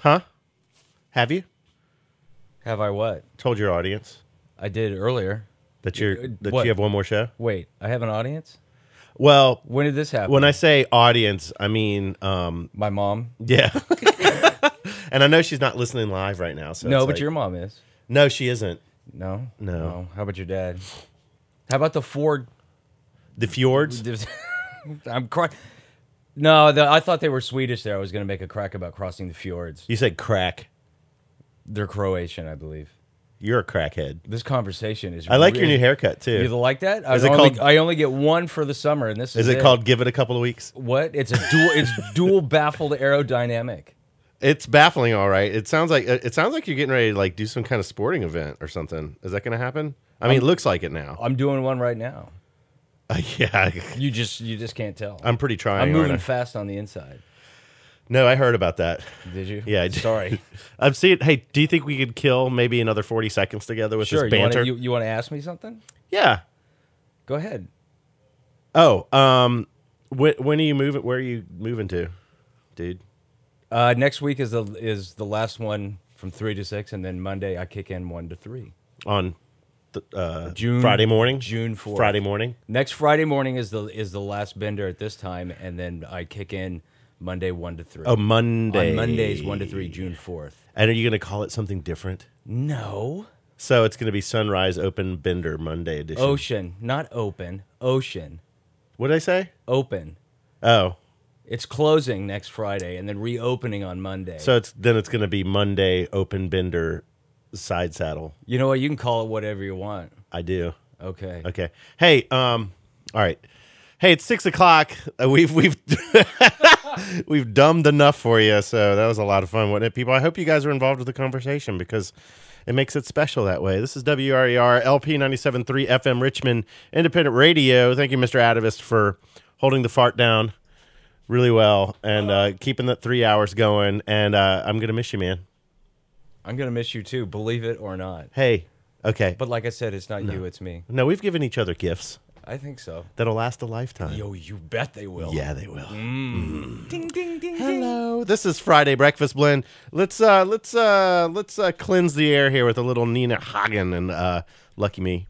Huh? Have you Have I what? told your audience I did earlier. that What? you have one more show? Wait, I have an audience? Well, When did this happen? when I say audience, I mean My mom? yeah. And I know she's not listening live right now. So No, it's but like- your mom is. No, she isn't. No? No. Oh, how about your dad? How about the Ford? The Fjords. I'm crying. No, I thought they were Swedish there. I was going to make a crack about crossing the fjords. You said crack. They're Croatian, I believe. You're a crackhead. This conversation is I like your really- new haircut too. You like that? Is it called- I only get one for the summer, and this is Is it called Give It a Couple of Weeks? What? It's a dual. It's dual baffled aerodynamic. It's baffling, all right. It sounds like you're getting ready to like do some kind of sporting event or something. Is that going to happen? I mean, it looks like it now. I'm doing one right now. Yeah, You just can't tell. I'm pretty trying. I'm moving aren't I? fast on the inside. No, I heard about that. Did you? Yeah, I did. Sorry. I've seen. Hey, do you think we could kill maybe another 40 seconds together with Sure. this banter? You want to ask me something? Yeah. Go ahead. Oh, when are you moving? Where are you moving to, dude? Next week is the last one from 3 to 6, and then Monday I kick in 1 to 3. On June Friday morning. June 4th. Friday morning. Next Friday morning is the last bender at this time, and then I kick in Monday 1 to 3. Oh, Monday. On Mondays 1 to 3, June 4th. And are you going to call it something different? No. So it's going to be Sunrise Open Bender Monday edition. Ocean, not open. Ocean. What did I say? Open. Oh, It's closing next Friday and then reopening on Monday. so it's going to be Monday Open Bender Side Saddle. You know what? You can call it whatever you want. I do. Okay. Okay. Hey, all right. Hey, it's 6 o'clock. We've we've dumbed enough for you, so that was a lot of fun, wasn't it, people? I hope you guys are involved with the conversation because it makes it special that way. This is WRER LP 97.3 FM Richmond Independent Radio. Thank you, Mr. Atavist, for holding the fart down really well and keeping that 3 hours going. And I'm gonna miss you, man. I'm going to miss you too, believe it or not. Hey, okay. But like I said, it's not you, it's me. No, we've given each other gifts I think so. that'll last a lifetime. Yo, you bet they will. Yeah, they will. Ding, ding, ding, ding. Hello, this is Friday Breakfast Blend. Let's cleanse the air here with a little Nina Hagen and Lucky Me.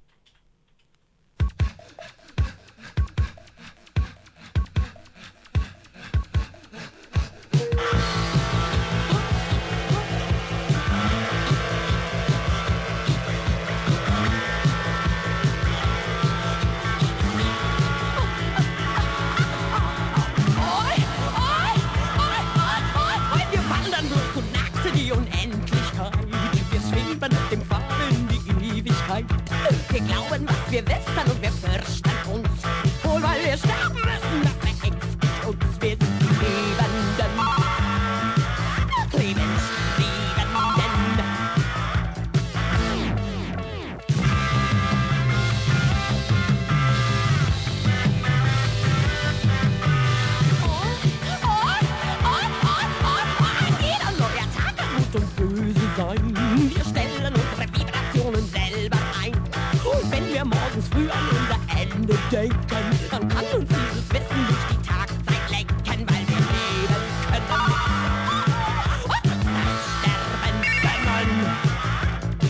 Wir wandern durch und nackte die Unendlichkeit. Wir schweben auf dem Pfad in die Ewigkeit. Wir glauben, was wir wissen und wir fürchten uns. Wohl, weil wir sterben müssen, das verängstigt uns. Wir sind die Lebenden. Lebenslebenden. Jeder neue Tag kann gut und böse sein. Wir stellen unsere Vibrationen selber ein. Und wenn wir morgens früh an unser Ende denken, dann kann uns dieses Wissen durch die Tagzeit lenken, weil wir leben können. Und uns dann sterben können.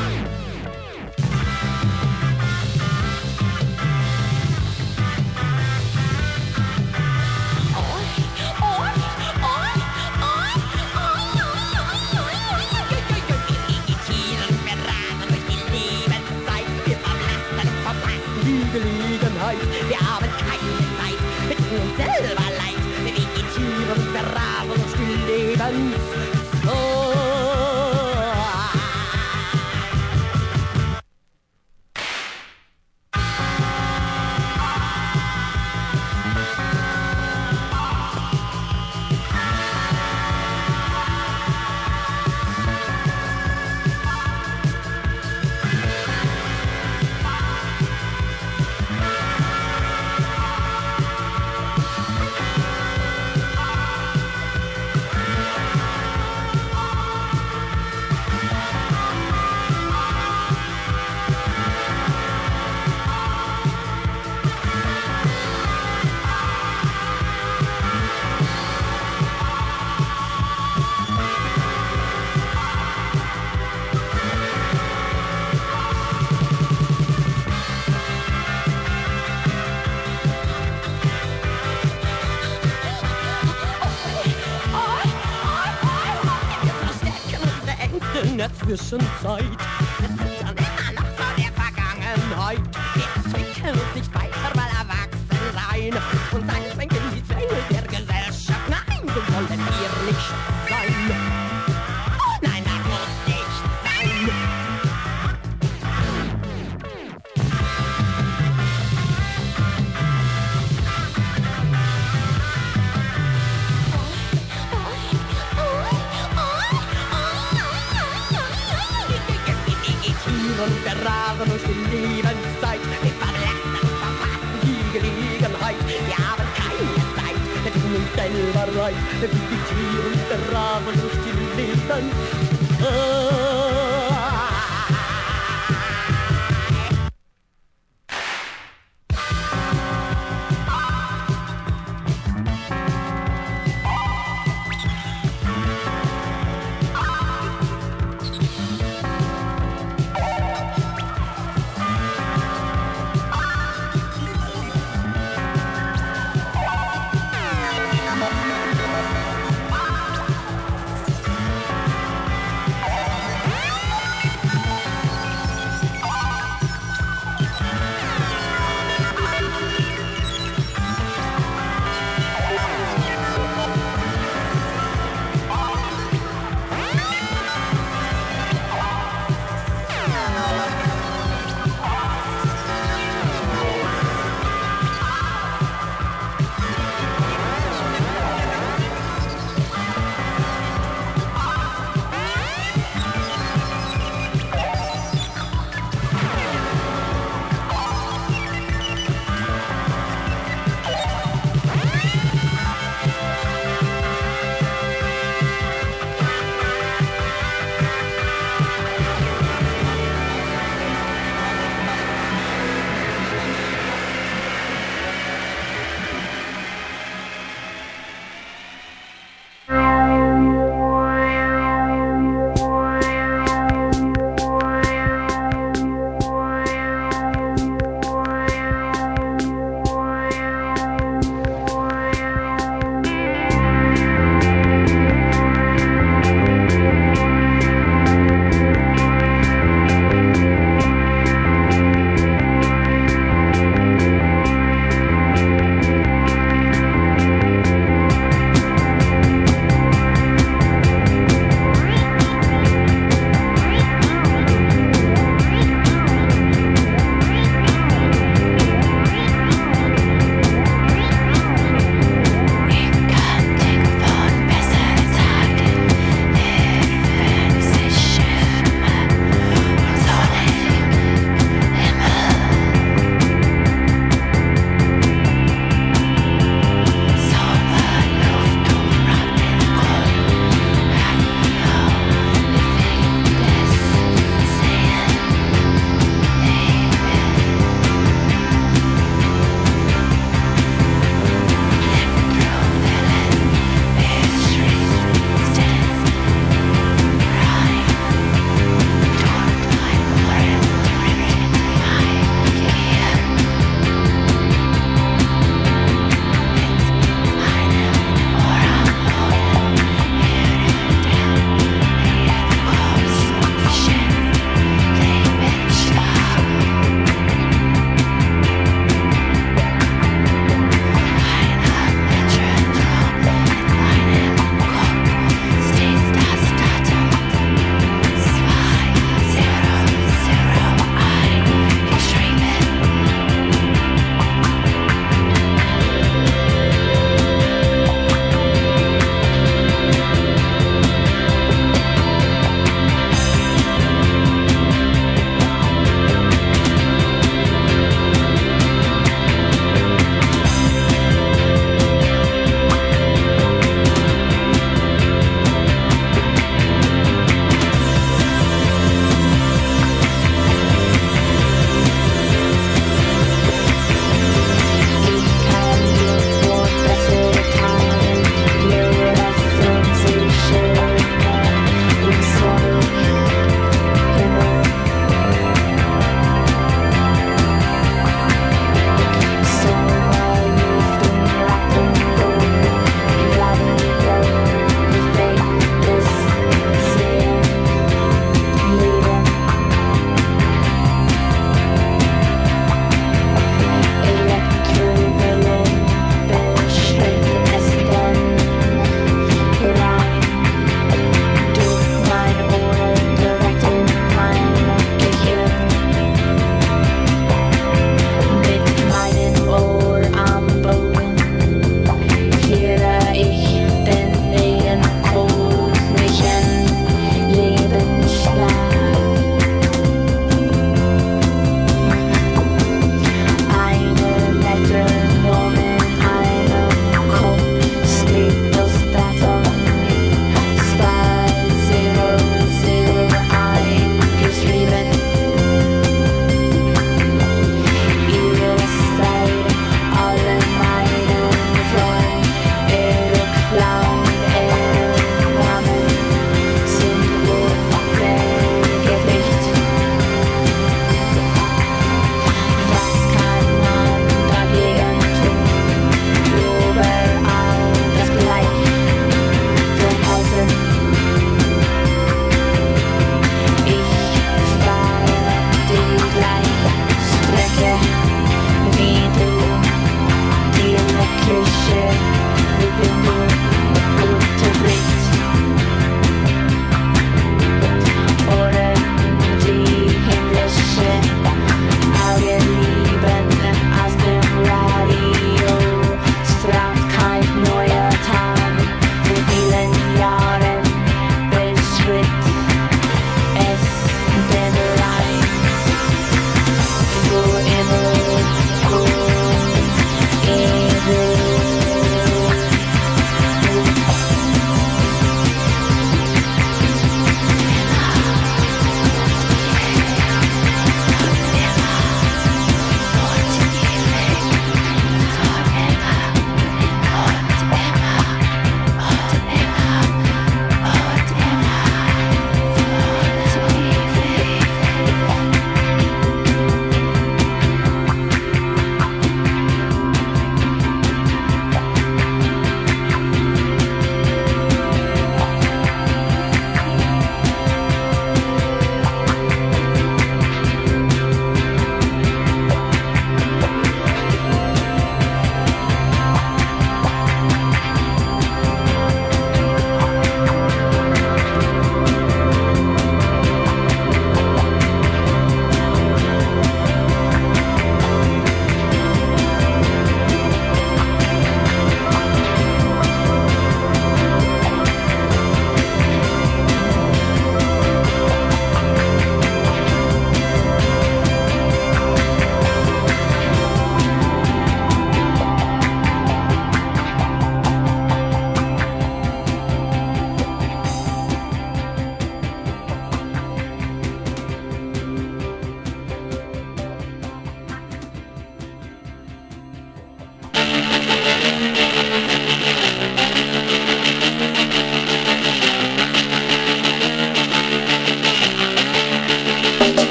Wir haben keine Zeit, mit uns selber leid. Wir vegetieren und verraten uns die Lebens. in der Zwischenzeit. Wir zittern immer noch vor der Vergangenheit. Wir entwickeln uns nicht weiter, weil erwachsen sein und einschränken die Zwänge der Gesellschaft. Nein, so wollen wir nicht sein. Oh nein, das muss nicht sein. Und wir rasen durch die Lebenszeit. Wir verlassen und verpassen die Gelegenheit. Wir haben keine Zeit, wir tun uns selber leid. Wir vegetieren und wir rasen durch die Lebenszeit.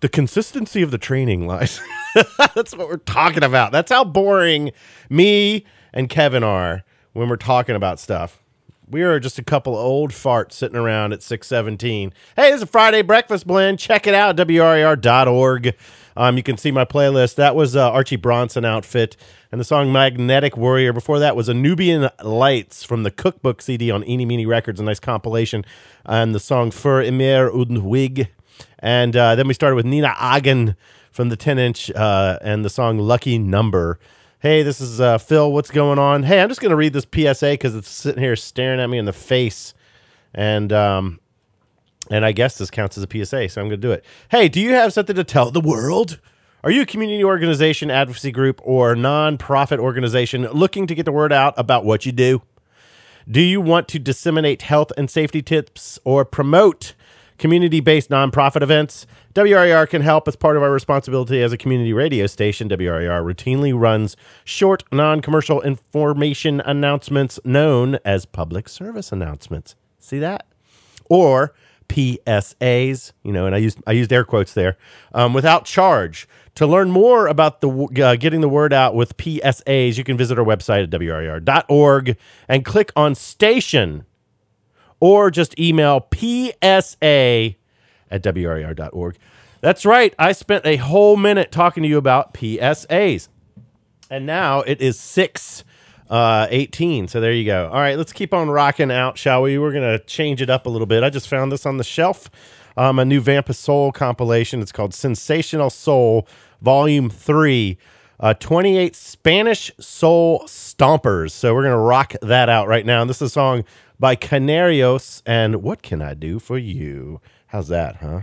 the consistency of the training lies. That's what we're talking about. That's how boring me and Kevin are when we're talking about stuff. We are just a couple old farts sitting around at 6:17. Hey, this is a Friday Breakfast Blend. Check it out, WRER.org. You can see my playlist. That was Archie Bronson Outfit and the song Magnetic Warrior. Before that was Nubian Lights from the Cookbook CD on Eeny Meeny Records, a nice compilation. And the song Für immer und Wig. And then we started with Nina Hagen from the 10-inch and the song Lucky Number. Hey, this is Phil. What's going on? Hey, I'm just going to read this PSA because it's sitting here staring at me in the face. And I guess this counts as a PSA, so I'm going to do it. Hey, do you have something to tell the world? Are you a community organization, advocacy group, or non-profit organization looking to get the word out about what you do? Do you want to disseminate health and safety tips or promote community-based nonprofit events? WRER can help as part of our responsibility as a community radio station. WRER routinely runs short, non-commercial information announcements known as public service announcements. See that? Or PSAs, and I used air quotes there, without charge. To learn more about the getting the word out with PSAs, you can visit our website at WRER.org and click on Station, or just email PSA at WRER.org. That's right. I spent a whole minute talking to you about PSAs. And now it is 6:18. So there you go. All right, let's keep on rocking out, shall we? We're going to change it up a little bit. I just found this on the shelf. A new Vampa Soul compilation. It's called Sensational Soul, Volume 3. 28 Spanish Soul Stompers. So we're going to rock that out right now. And this is a song by Canarios and What Can I Do For You? How's that, huh?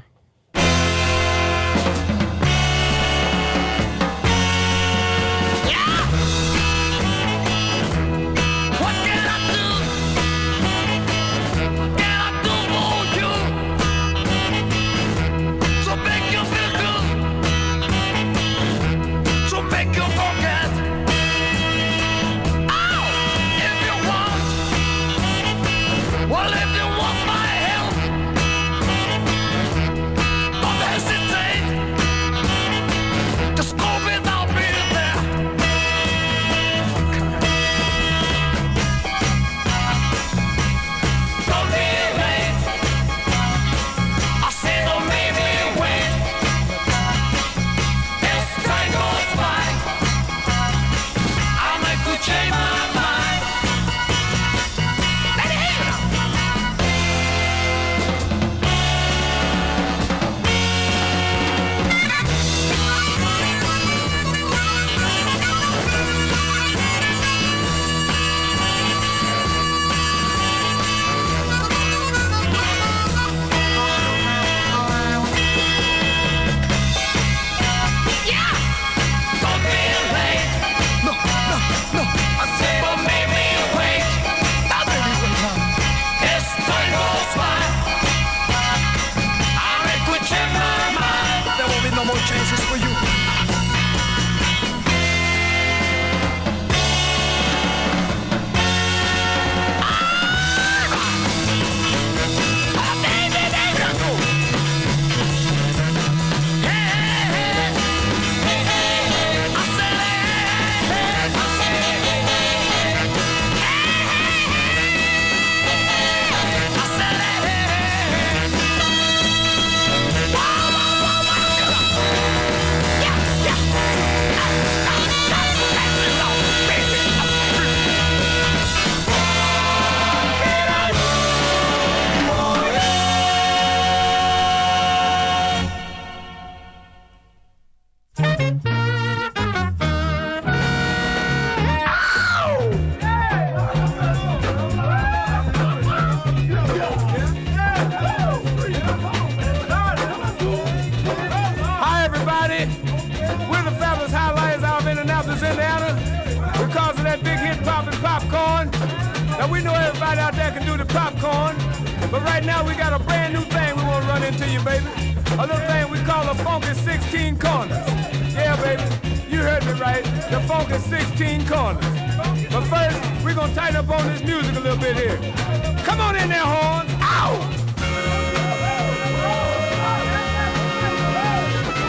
But right now we got a brand new thing we want to run into you, baby. A little thing we call a funky 16 corners. Yeah, baby, you heard me right. The funky 16 corners. But first, we're going to tighten up on this music a little bit here. Come on in there, horns. Ow!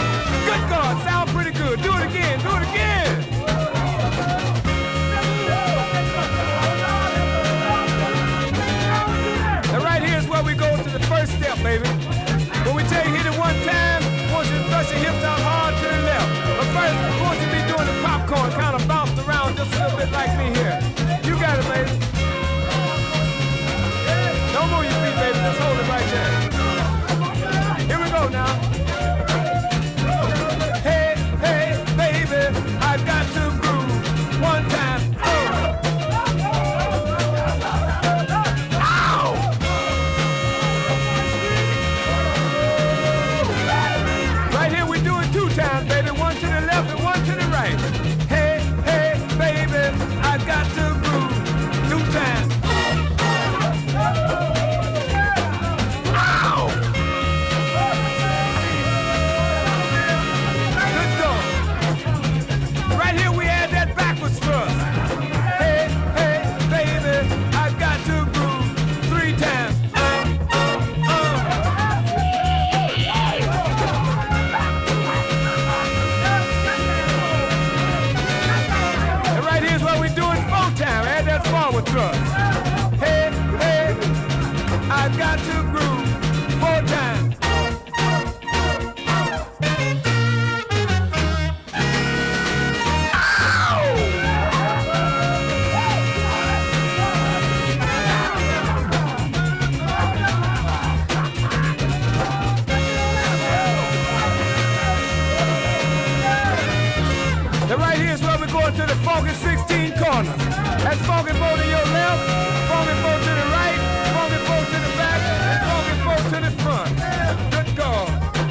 corners. That's funky four to your left, funky four to the right, funky four to the back, and funky four to the front. Good God.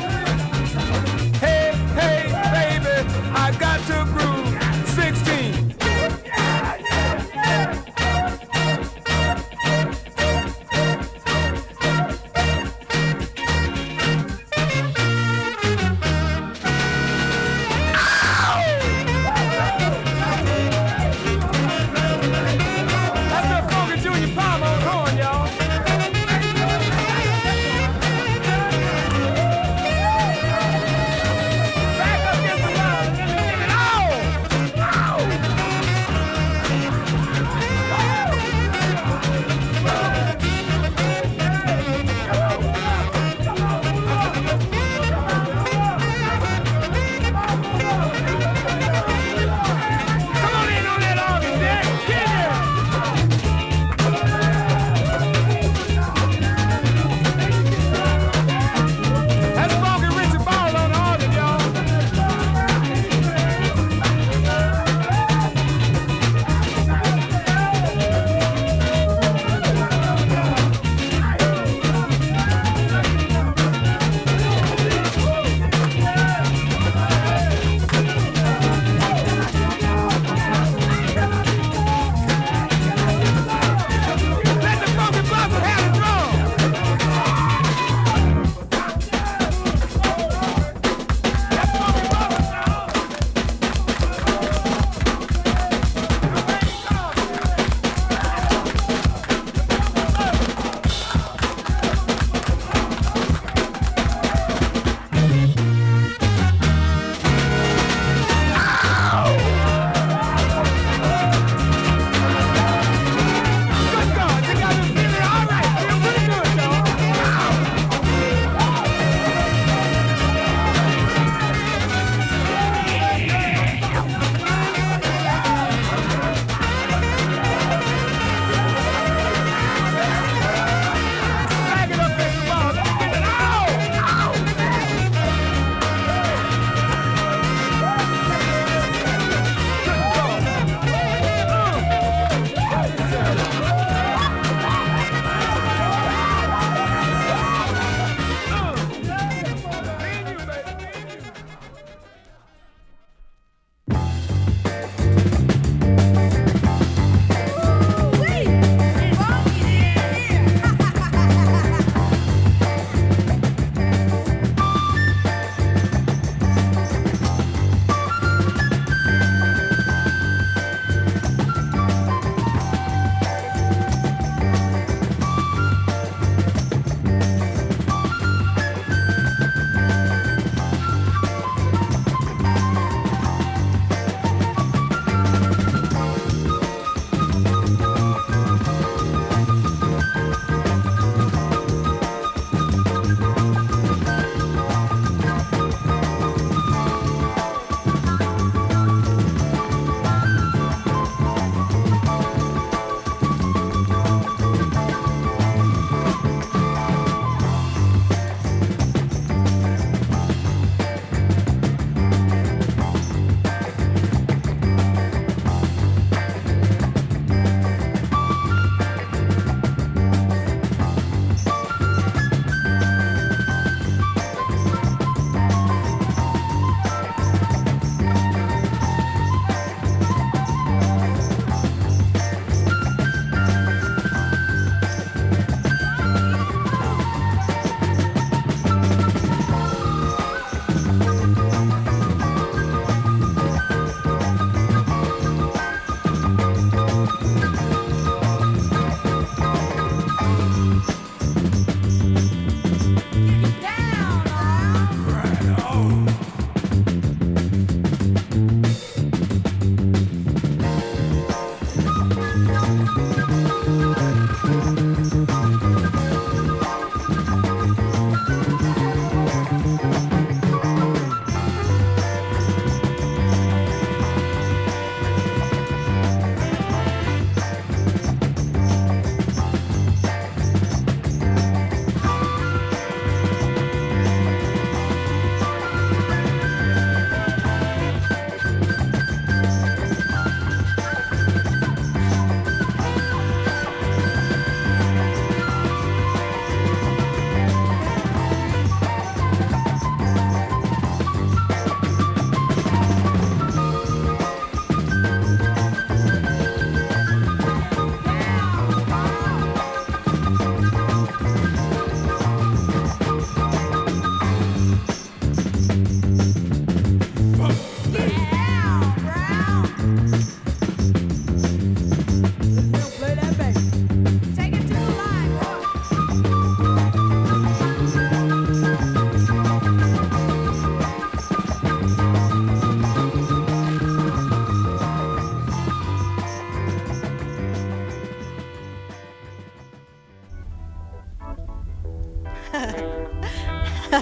Hey, hey, baby, I got to groove 16.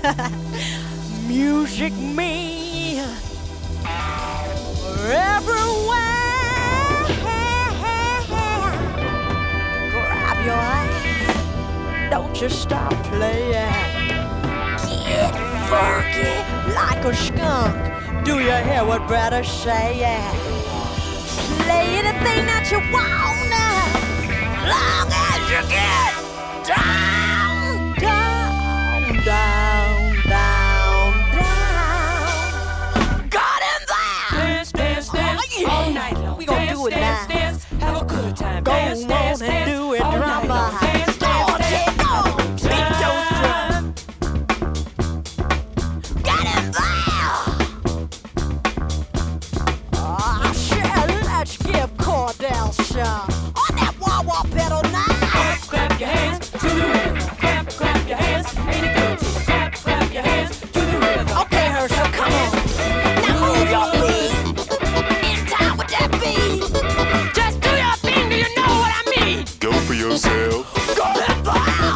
Music me everywhere. Grab your hands, don't you stop playing. Get funky like a skunk. Do you hear what Brother say? Play anything that you wanna, long as you get down, down, down, down, down. Got him there. Dance, dance, dance, Oh, yeah. all night long. We gon' Dance, do it dance, now. dance, have a good time. Go Dance, on dance, and dance, do it, all night drama. long. Dance, dance, dance, Take on, beat those drums. Get him there. Ah, sure, let's give Cordell some on that wah-wah pedal now. Clap, clap your hands to the rhythm. Clap, clap your hands, ain't it good to clap, clap your hands to the rhythm. Okay, Herschel, come on. Now move your feet in time with that beat. Just do your thing, do you know what I mean? Go for yourself. Go that bow.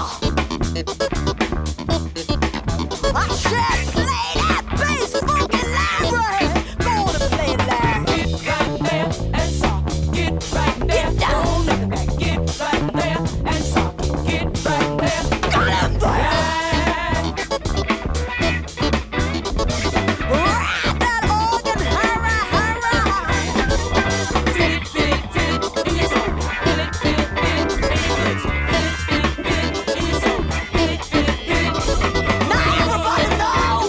I said play that bass funky library. Go on and play it loud. Get right there and soft. Get right there. Get down. Don't let it back. Get right there and soft. Get right there. Got him there. Ride that organ, hurrah, hurrah. Feel it, feel it, feel it in your soul. Feel it, feel it, feel it in your lips. Feel it, feel it, feel it in your soul. Feel it, feel it, feel it. Now everybody knows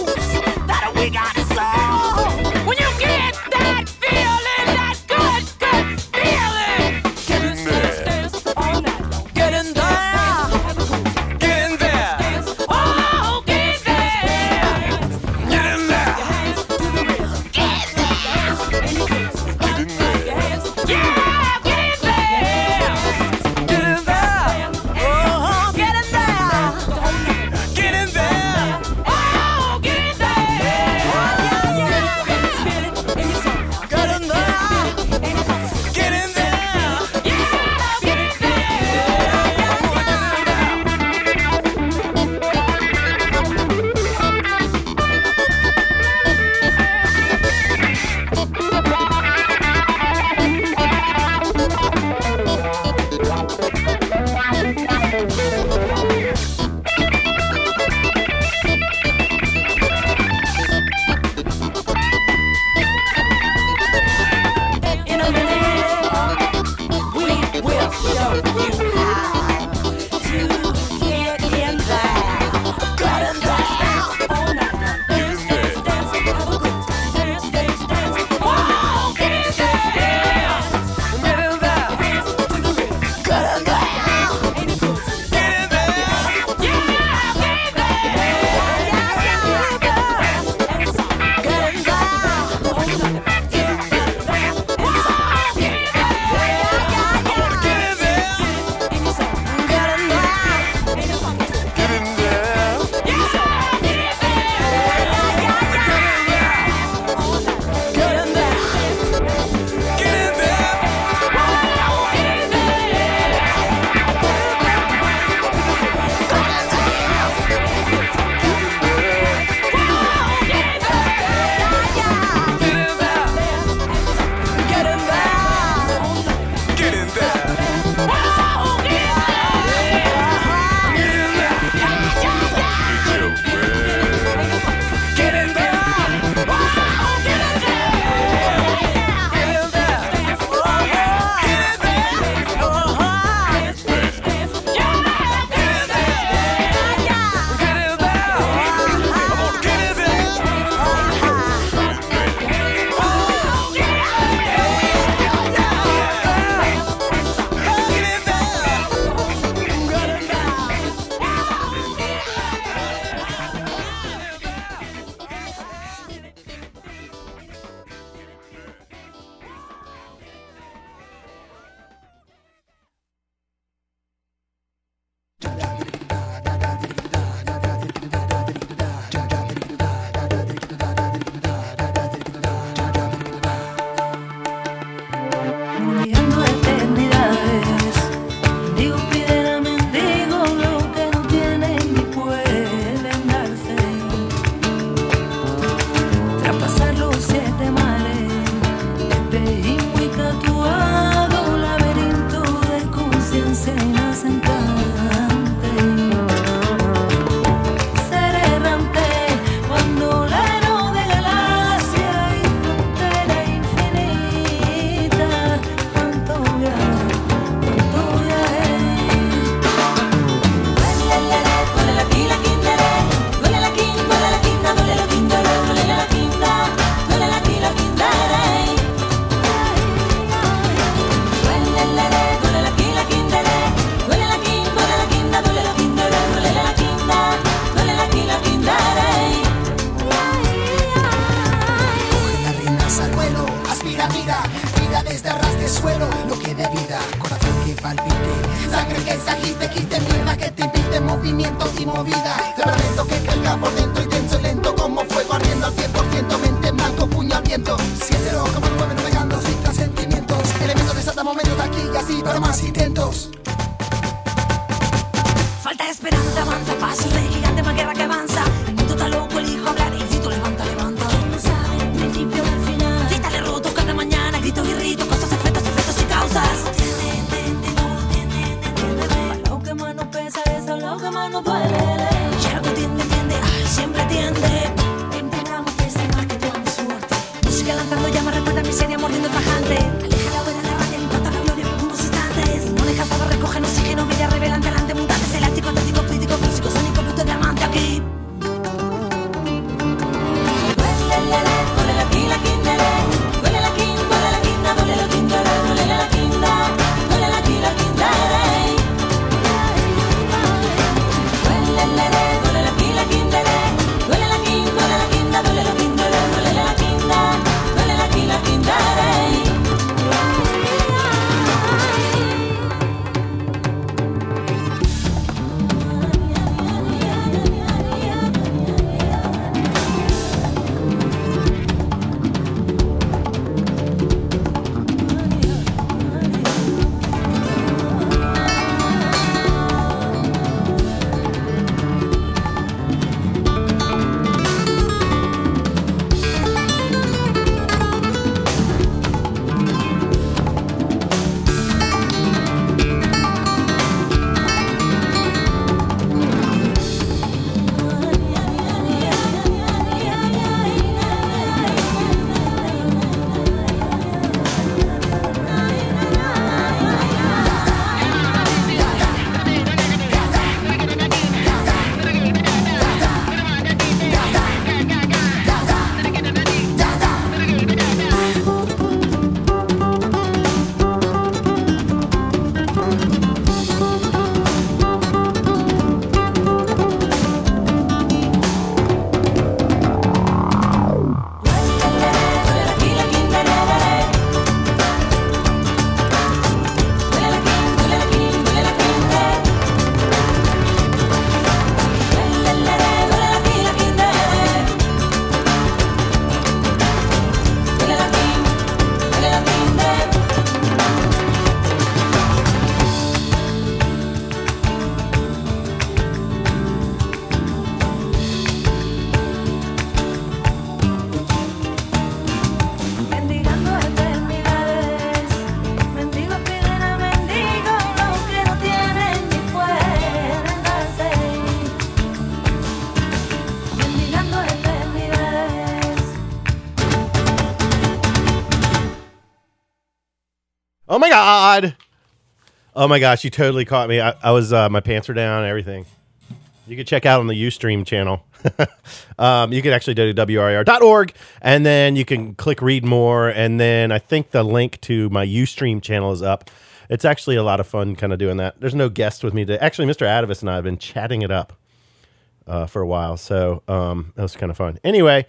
Oh my God. Oh my gosh, you totally caught me. I was, my pants were down and everything. You can check out on the Ustream channel. You can actually go to WRIR.org and then you can click read more. And then I think the link to my Ustream channel is up. It's actually a lot of fun kind of doing that. There's no guest with me today. Actually, Mr. Atavis and I have been chatting it up for a while. So that was kind of fun. Anyway,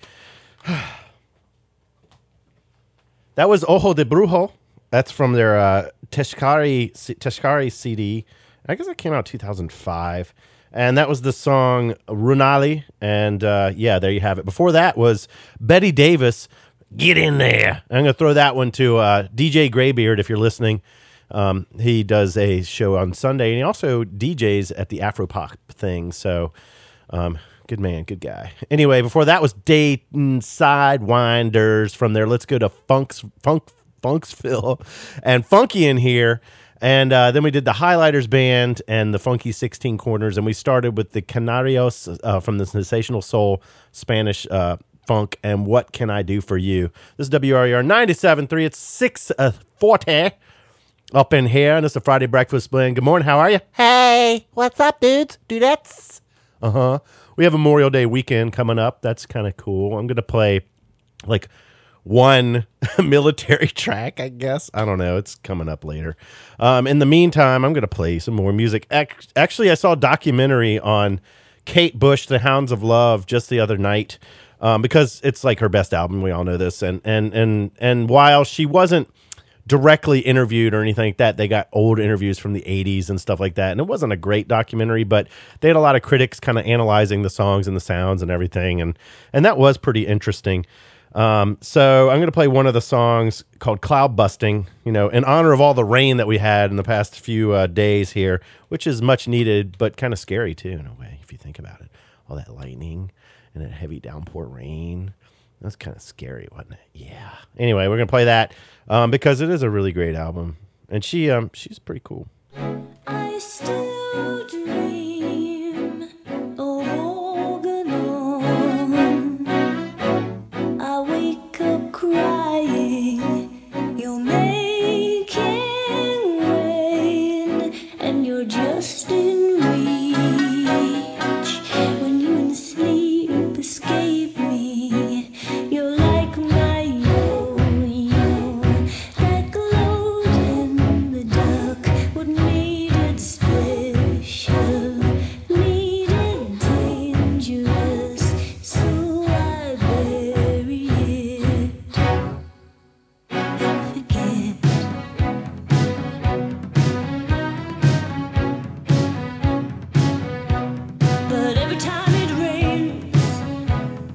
that was Ojo de Brujo. That's from their Teshkari CD. I guess it came out 2005. And that was the song Runali. And yeah, there you have it. Before that was Betty Davis, Get In There. I'm going to throw that one to DJ Graybeard if you're listening. He does a show on Sunday, and he also DJs at the Afropop thing. So good man, good guy. Anyway, before that was Dayton Sidewinders from there. Let's go to Funksville and Funky in here. And then we did the Highlighters Band and the Funky 16 Corners. And we started with the Canarios from the Sensational Soul Spanish funk. And What Can I Do For You? This is WRER 97.3. It's 6:40 up in here. And it's a Friday Breakfast Blend. Good morning. How are you? Hey, what's up, dudes? Dudettes? Uh-huh. We have Memorial Day weekend coming up. That's kind of cool. I'm going to play like one military track, I guess. I don't know. It's coming up later. In the meantime, I'm going to play some more music. Actually, I saw a documentary on Kate Bush, The Hounds of Love, just the other night because it's like her best album. We all know this. And while she wasn't directly interviewed or anything like that, they got old interviews from the 80s and stuff like that. And it wasn't a great documentary, but they had a lot of critics kind of analyzing the songs and the sounds and everything. And that was pretty interesting. So I'm going to play one of the songs called Cloud Busting, you know, in honor of all the rain that we had in the past few days here, which is much needed, but kind of scary too, in a way, if you think about it. All that lightning and that heavy downpour rain. That's kind of scary, wasn't it? Yeah. Anyway, we're going to play that because it is a really great album. And she's pretty cool. I still dream of Organon. I wake up crying. You're making rain, and you're just in reach. When you in sleep escape me, you're like my yo-yo, that glowed in the dark. What made it special? Made it dangerous, so I bury it and forget. But every time it rains,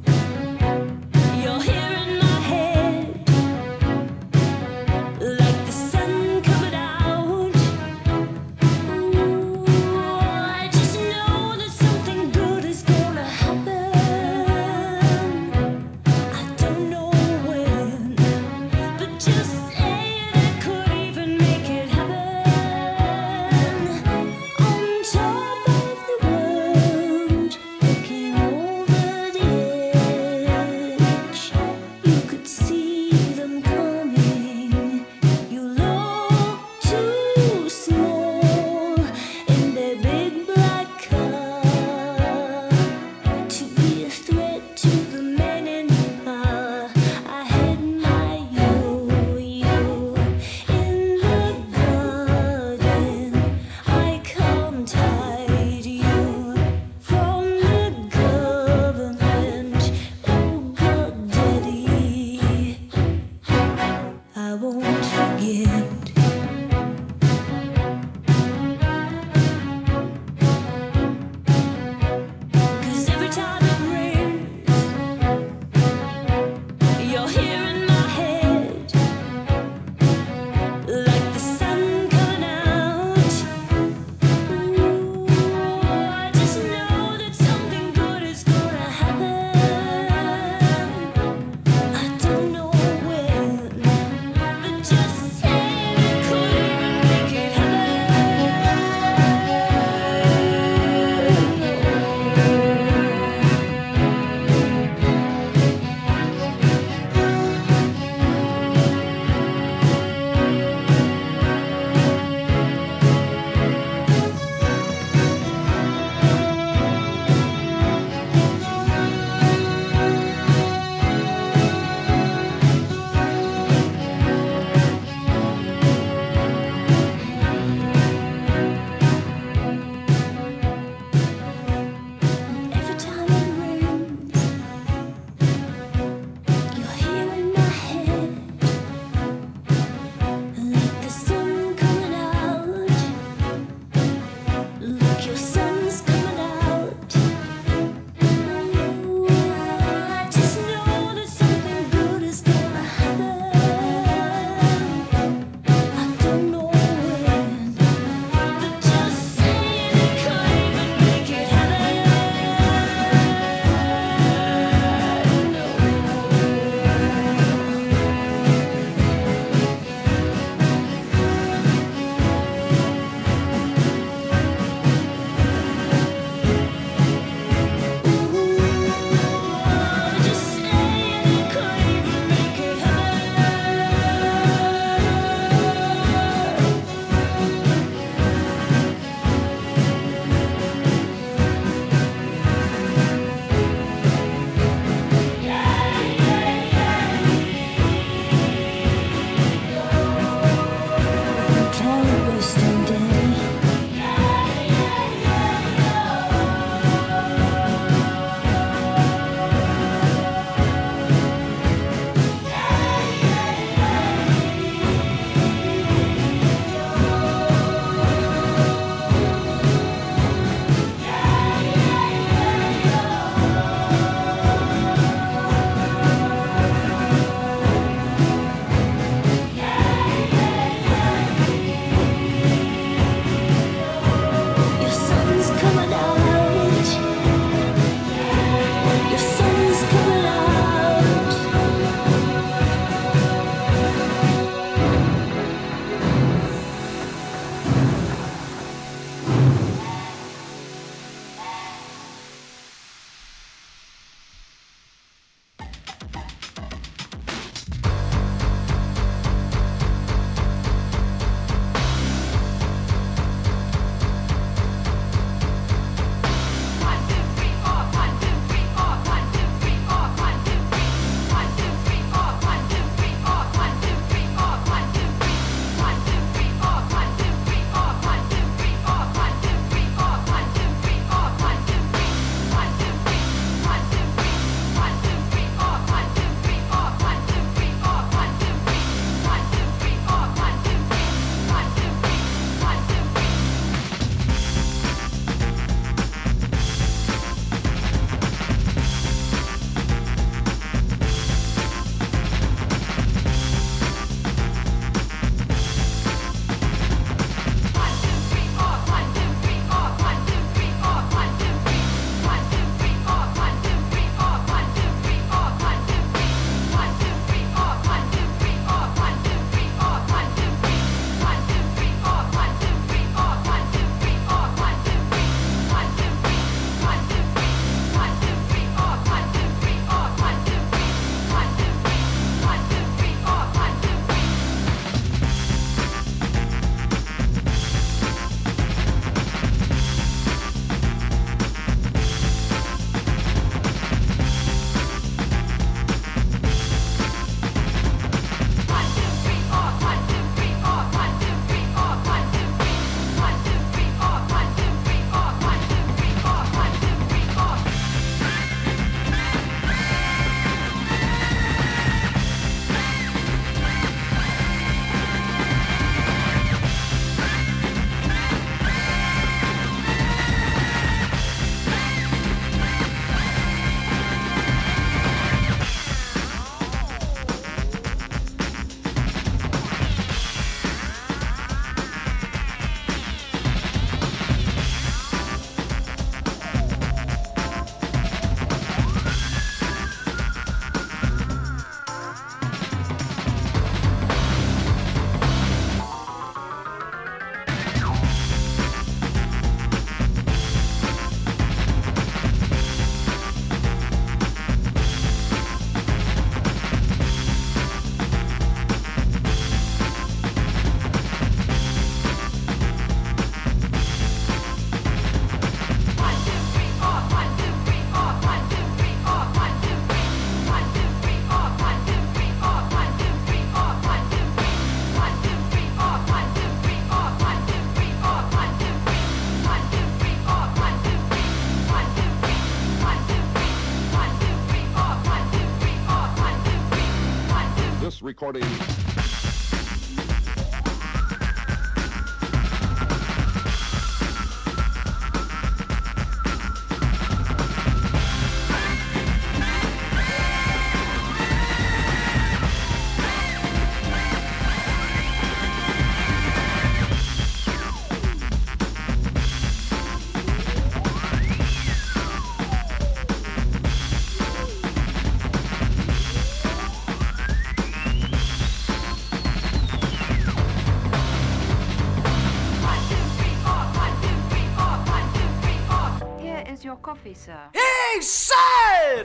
recording. Here is your coffee, sir. He said,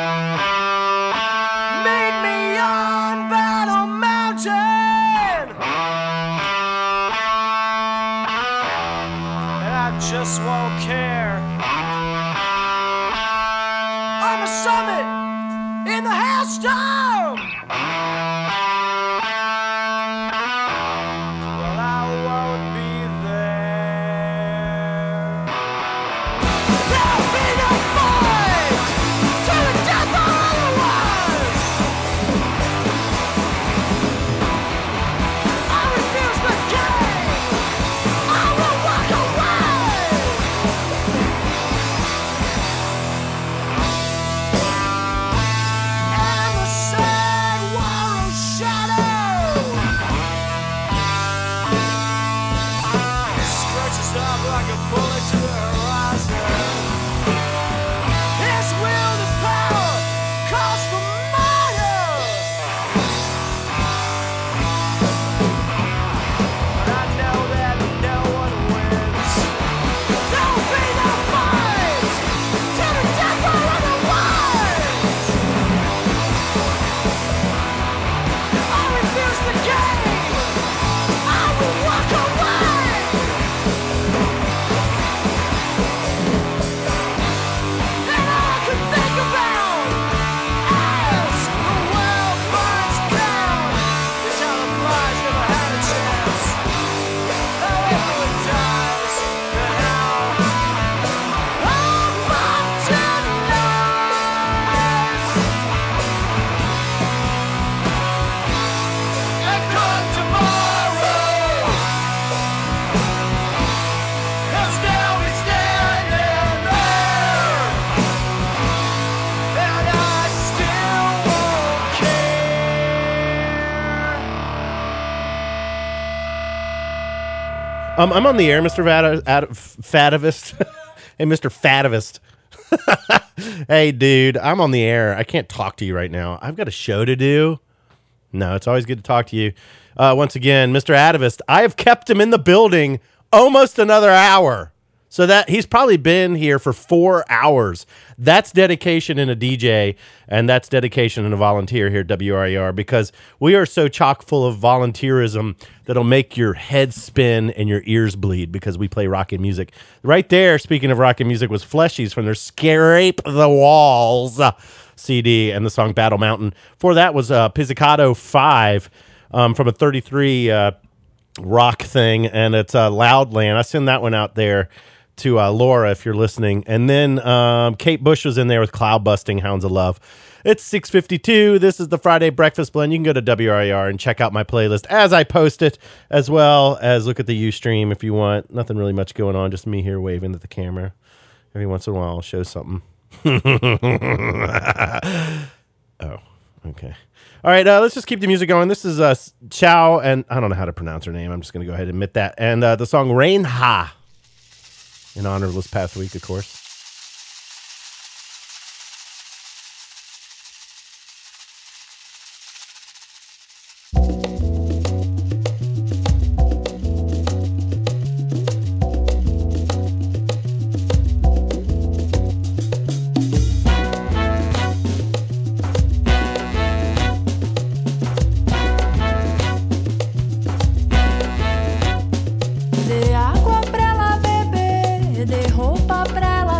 meet me on Battle Mountain, and I just won't care. On the summit, in the hailstorm, well, I won't be there. There'll be no fight to the death or otherwise. I refuse the game. I will walk away. And the sad war of shadow stretches up like a bullet to the horizon. His will to power calls for murder. But I know that no one wins. There'll be no fight to the death or otherwise. I refuse the game. I will walk away. And all I can think about as the world burns down is how the flies never had a chance. How everyone dies and how I'm off tonight. And come tomorrow, they'll still be standing there. And I still won't care. I'm on the air, Mr. Fativist. Hey, Mr. Fativist. Hey, dude, I'm on the air. I can't talk to you right now. I've got a show to do. No, it's always good to talk to you. Once again, Mr. Ativist, I have kept him in the building almost another hour. So that he's probably been here for 4 hours. That's dedication in a DJ, and that's dedication in a volunteer here at WRER, because we are so chock full of volunteerism that'll make your head spin and your ears bleed because we play rockin' music. Right there, speaking of rockin' music, was Fleshies from their Scrape the Walls CD and the song Battle Mountain. Before that was Pizzicato 5 from a 33 rock thing, and it's Loudland. I send that one out there to Laura if you're listening. And then Kate Bush was in there with Cloud Busting, Hounds of Love. It's 6:52. This is the Friday Breakfast Blend. You can go to WRER and check out my playlist as I post it, as well as look at the Ustream if you want. Nothing really much going on, just me here waving at the camera. Every once in a while I'll show something. Oh, okay. All right, let's just keep the music going. This is Chow, and I don't know how to pronounce her name. I'm just going to go ahead and admit that. And the song Rain Ha, in honor of this past week, of course. Dê água pra ela beber, dê roupa pra ela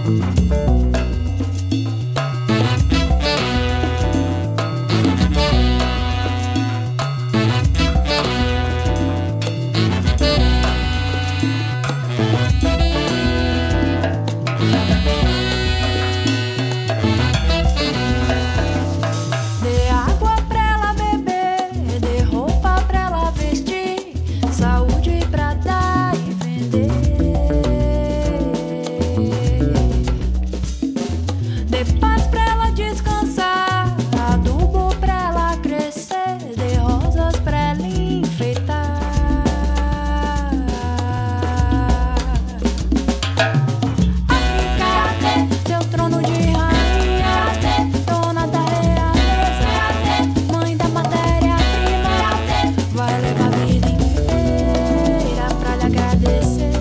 Dê água pra ela beber, dê roupa pra ela vestir, saúde pra dar e vender. Dê paz pra ela descansar, adubo pra ela crescer, dê rosas pra ela enfeitar. África, seu trono de rainha, dona da realeza, mãe da matéria-prima, vai levar a vida inteira pra lhe agradecer.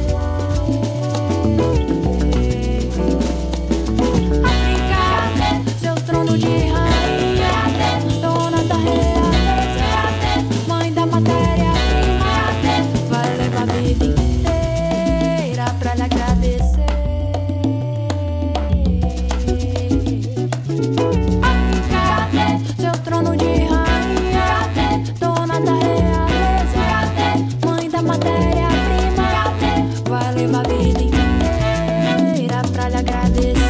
África, seu trono de rainha, dona da realeza, mãe da matéria-prima, vai levar a vida inteira pra lhe agradecer. África, seu trono de rainha, dona da realeza, mãe da matéria-prima, vai levar a vida inteira pra lhe agradecer.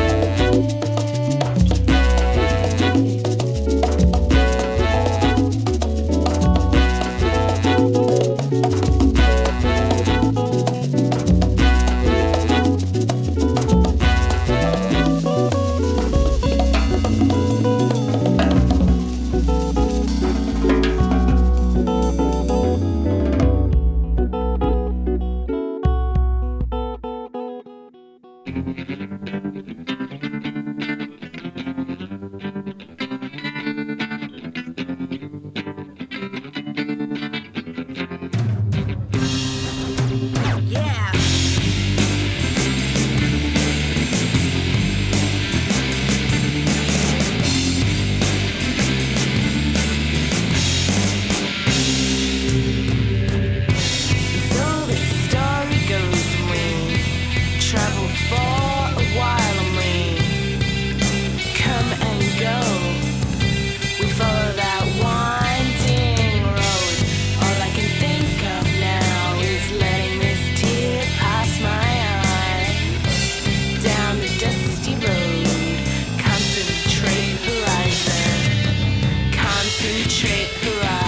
So the story goes, we travel for a while and we come and go. We follow that winding road. All I can think of now is letting this tear pass my eye. Down the dusty road, concentrate horizon, concentrate horizon.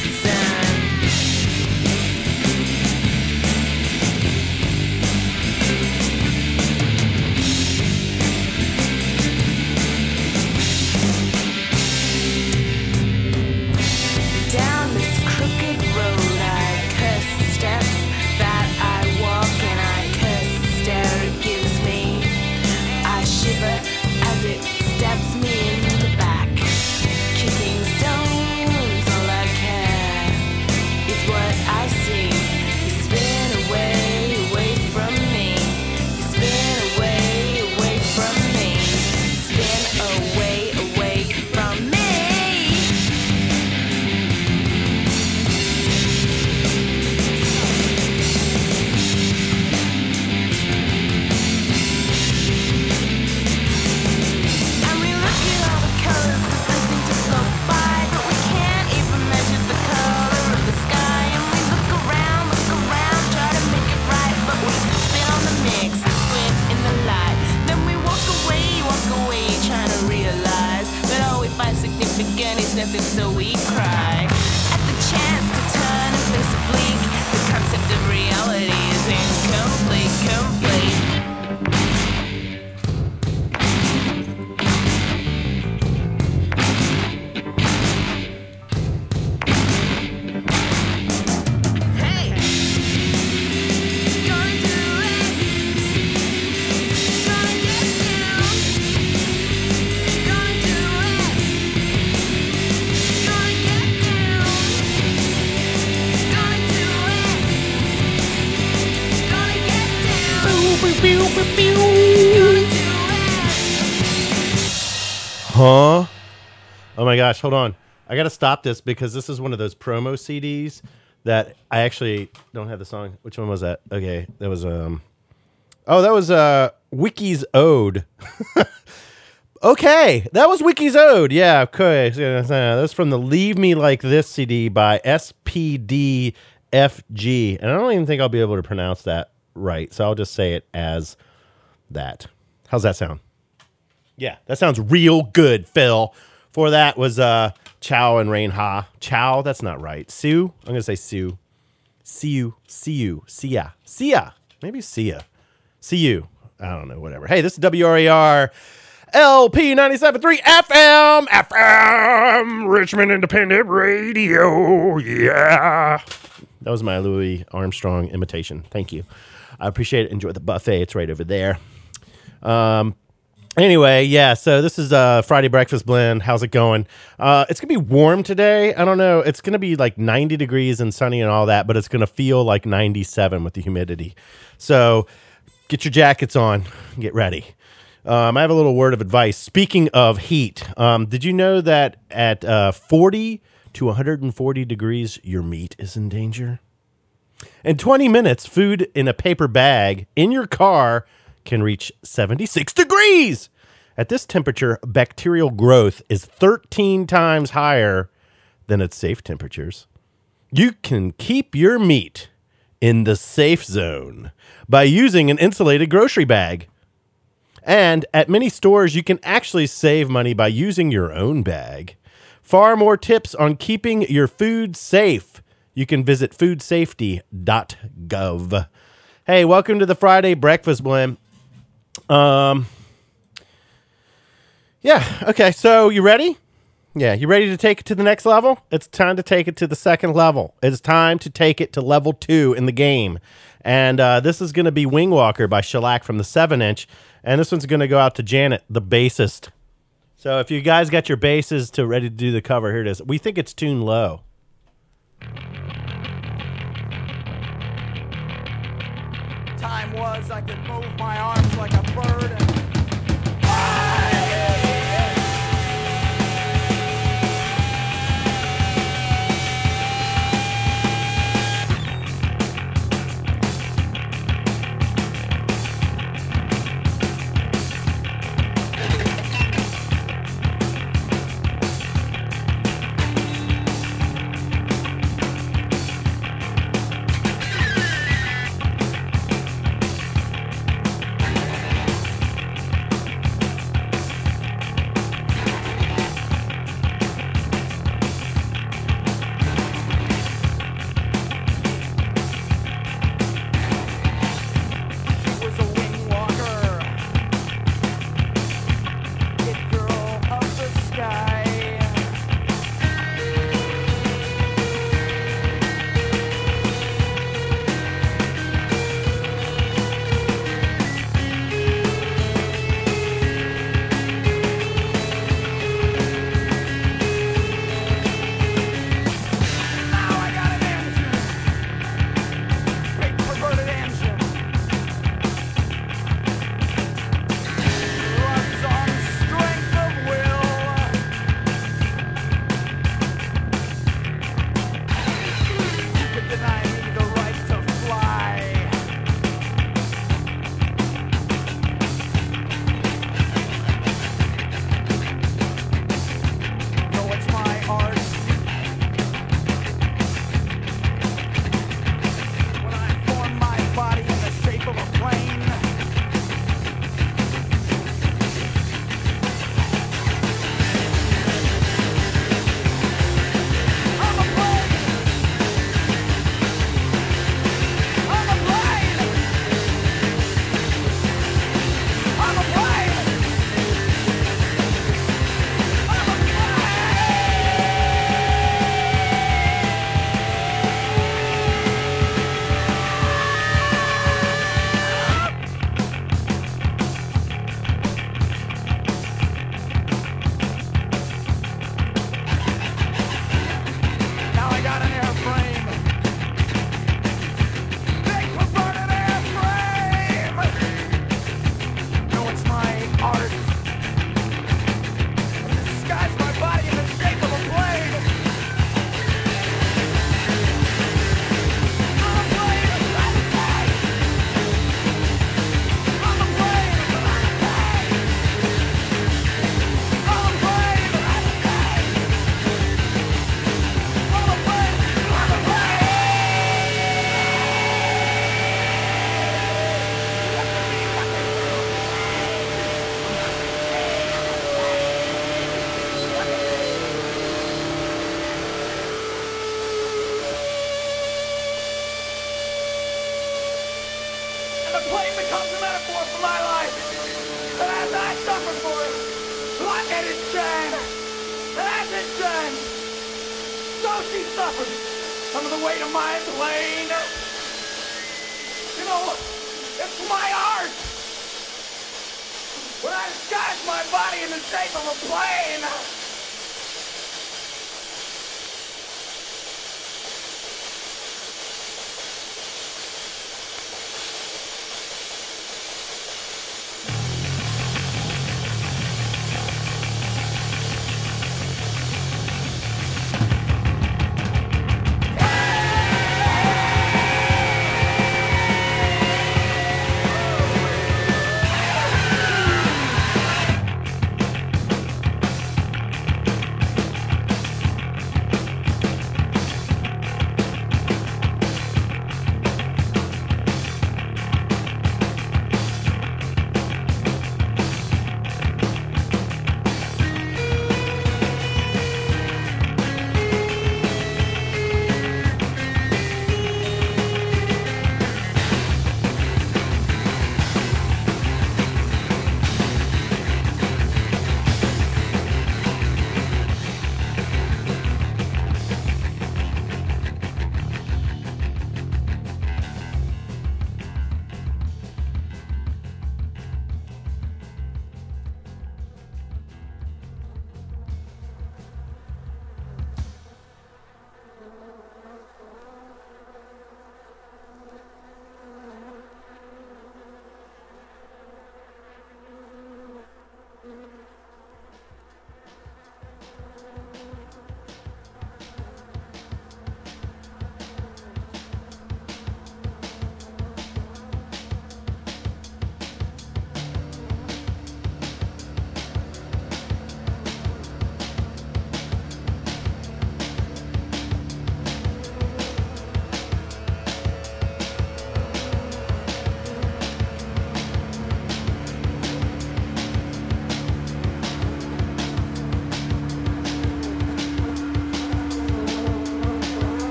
Down this crooked road, I curse the steps that I walk, and I curse the stare it gives me. I shiver as it stabs me in the back. Kicking stones, all I care is what I see. You spin away, away from me. You spin away, away from me. Spin away, away from me. And we look at all the colors that they seem to float by, but we can't even measure the color of the sky. And we look around, try to make it right, but we spin on the mix and squint in the light. Then we walk away, trying to realize that all we find significant is nothing, so we cry. At the chance to turn and face a bleak, the concept of reality is incomplete, complete. Hey, gonna do it, gonna get down, gonna do it, gonna get down, gonna do it, gonna get down, gonna do it. Huh? Oh my gosh, hold on. I got to stop this because this is one of those promo CDs that I actually don't have the song. Which one was that? Okay, that was Oh, that was Wiki's Ode. Okay, that was Wiki's Ode. Yeah, okay. That's from the Leave Me Like This CD by SPDFG. And I don't even think I'll be able to pronounce that right, so I'll just say it as that. How's that sound? Yeah, that sounds real good, Phil. For that was Chow and Rain Ha. Chow, that's not right. Sue, I'm going to say Sue. See you. See ya. Maybe see ya. See you. I don't know, whatever. Hey, this is WRER LP 97.3 FM Richmond Independent Radio. Yeah. That was my Louis Armstrong imitation. Thank you. I appreciate it. Enjoy the buffet. It's right over there. Anyway, yeah, so this is Friday Breakfast Blend. How's it going? It's going to be warm today. I don't know. It's going to be like 90 degrees and sunny and all that, but it's going to feel like 97 with the humidity. So get your jackets on. Get ready. I have a little word of advice. Speaking of heat, did you know that at 40 to 140 degrees, your meat is in danger? In 20 minutes, food in a paper bag in your car can reach 76 degrees. At this temperature, bacterial growth is 13 times higher than its safe temperatures. You can keep your meat in the safe zone by using an insulated grocery bag. And at many stores, you can actually save money by using your own bag. Far more tips on keeping your food safe. You can visit foodsafety.gov. Hey, welcome to the Friday Breakfast Blend. Yeah, okay, so you ready? Yeah, you ready to take it to the next level? It's time to take it to the second level. It's time to take it to level 2 in the game. And this is going to be Wing Walker by Shellac from the 7-inch. And this one's going to go out to Janet, the bassist. So if you guys got your basses ready to do the cover, here it is. We think it's tuned low. Time was I could move my arms like a bird and Daddy's time. That's it time. So she suffered under the weight of my plane. You know, it's my art. When I disguise my body in the shape of a plane.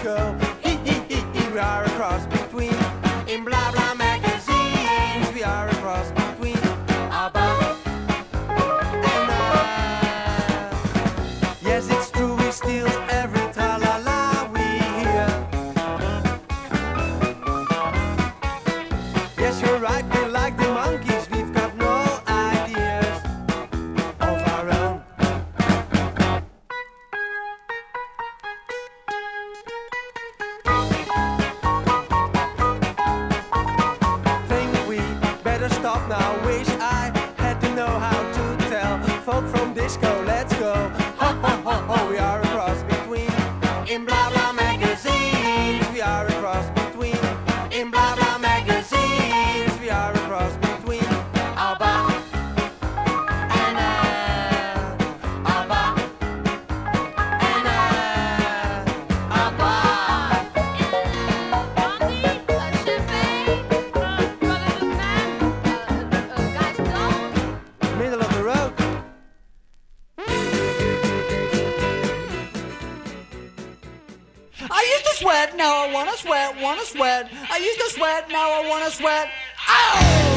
disco. We are a cross between in blah blah magazines. We are a cross between ABBA and yes, it's true, we steal every tra-la-la we hear. Yes, you're right, we're like the monkeys. We've got no ideas of our own. Think we better stop now. Wish I had to know how to tell folk from disco. Let's go. Ho ho ho ho. We are a cross between in blah blah magazines. We are a cross between in blah blah magazines. We are a cross between ABBA and ABBA and ABBA. Middle of the road. I used to sweat, now I wanna sweat, wanna sweat. I used to sweat, now I wanna sweat. Ow!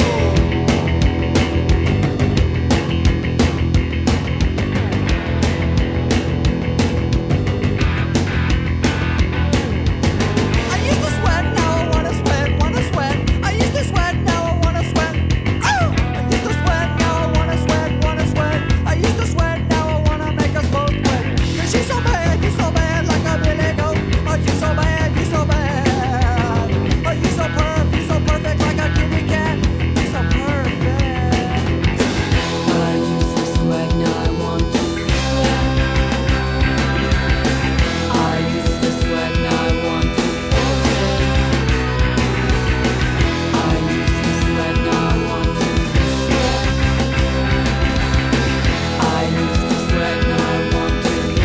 I used to sweat, now I wanna sweat, wanna sweat. I used to sweat, now I wanna sweat. Ow! I used to sweat, now I wanna sweat, wanna sweat. I used to sweat, now I wanna make us both wet. 'Cause she's so bad, like a billy goat. Oh, you so bad, you so bad. Oh, you so perfect, like a kitty cat. You so perfect. I used to sweat, now I want to sweat. I used to sweat, now I want to sweat. I used to sweat, now I want to sweat. I used to sweat, now I want to sweat.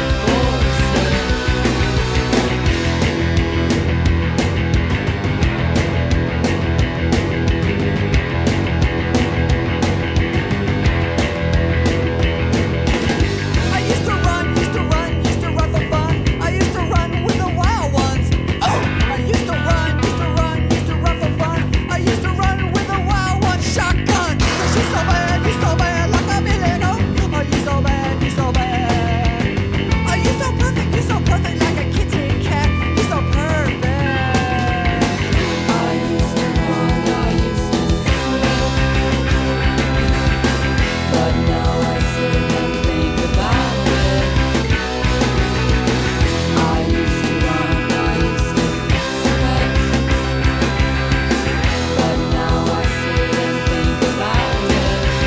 I used to run for fun. I used to run with the wild ones. Oh, I used to run for fun. I used to run with the wild ones. Shotgun. 'Cause you're so bad, like a billy goat. Oh, you so bad, you so bad. Oh, you so perfect, like a kitty cat. You so perfect. I used to run, I used to sweat. But now I sit and think about it. I used to run, I used to sweat. But now I sit and think about it.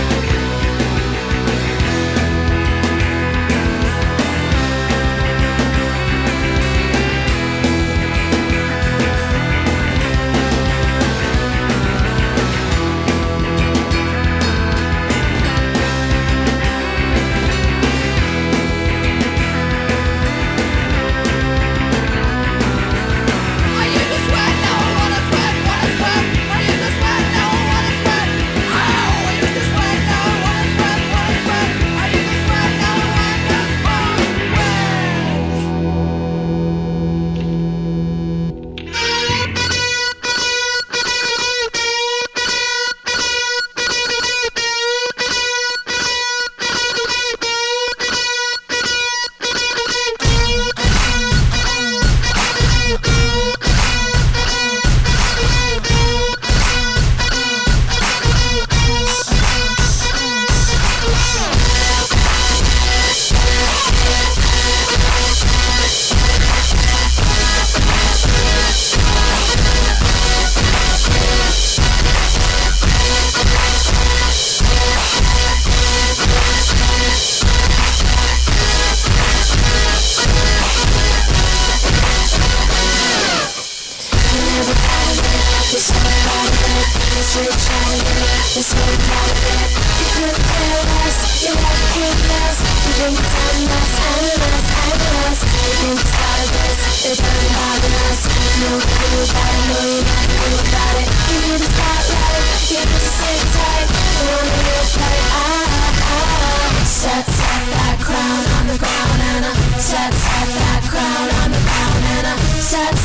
I used to sweat, now I wanna sweat, wanna sweat. I used to sweat, now I wanna sweat. Ow! I used to sweat, now I wanna sweat, wanna sweat. I used to sweat, now I wanna sweat. Set that crown on the ground and set that crown on the ground and set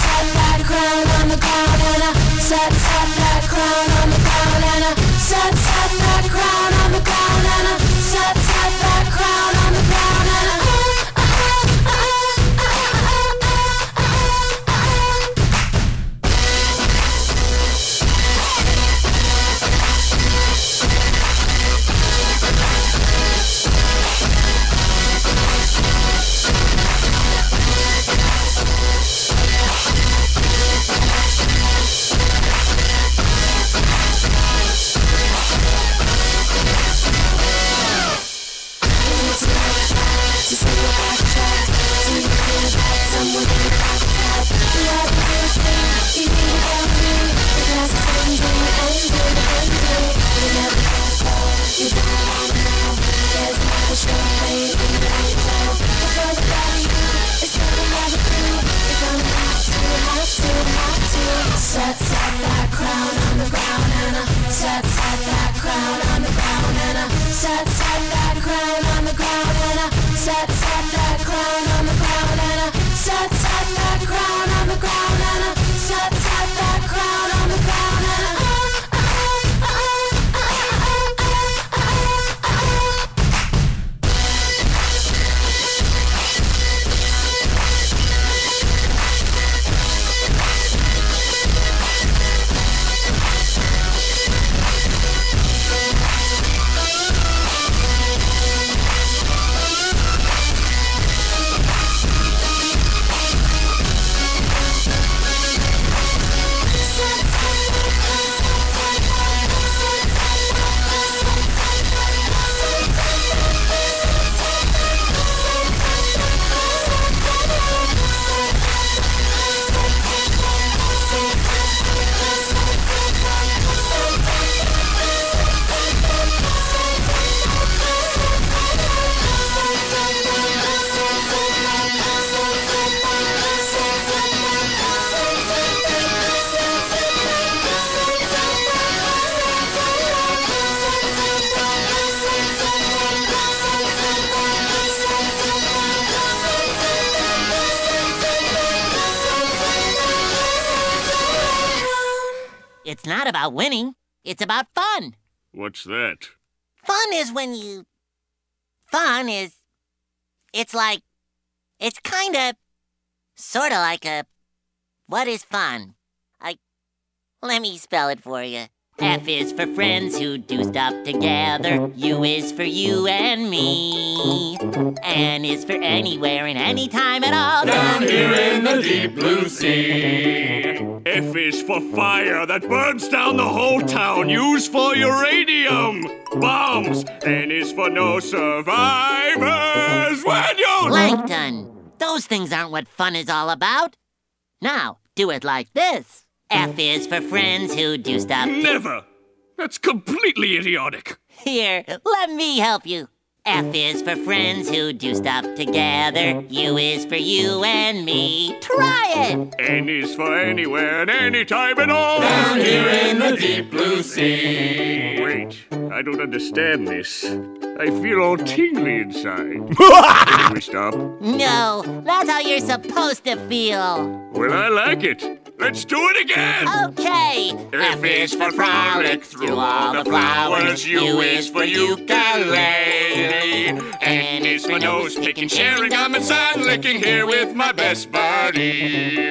it's not about winning. It's about fun. What's that? Fun is when you... Fun is... It's like... It's kinda... Sorta like a... What is fun? Let me spell it for you. F is for friends who do stuff together. U is for you and me. N is for anywhere and anytime at all. Down here in the deep blue sea. F is for fire that burns down the whole town. U's for uranium bombs. N is for no survivors when you... Plankton. Those things aren't what fun is all about. Now, do it like this. F is for friends who do stuff... Never! That's completely idiotic. Here, let me help you. F is for friends who do stuff together. U is for you and me. Try it! N is for anywhere and anytime at all. Down here in the deep blue sea. Wait, I don't understand this. I feel all tingly inside. Can we stop? No, that's how you're supposed to feel. Well, I like it. Let's do it again! Okay. F is for frolic through all the flowers. U is for ukulele. N is for nose picking, sharing gum and sun licking here with my best buddy.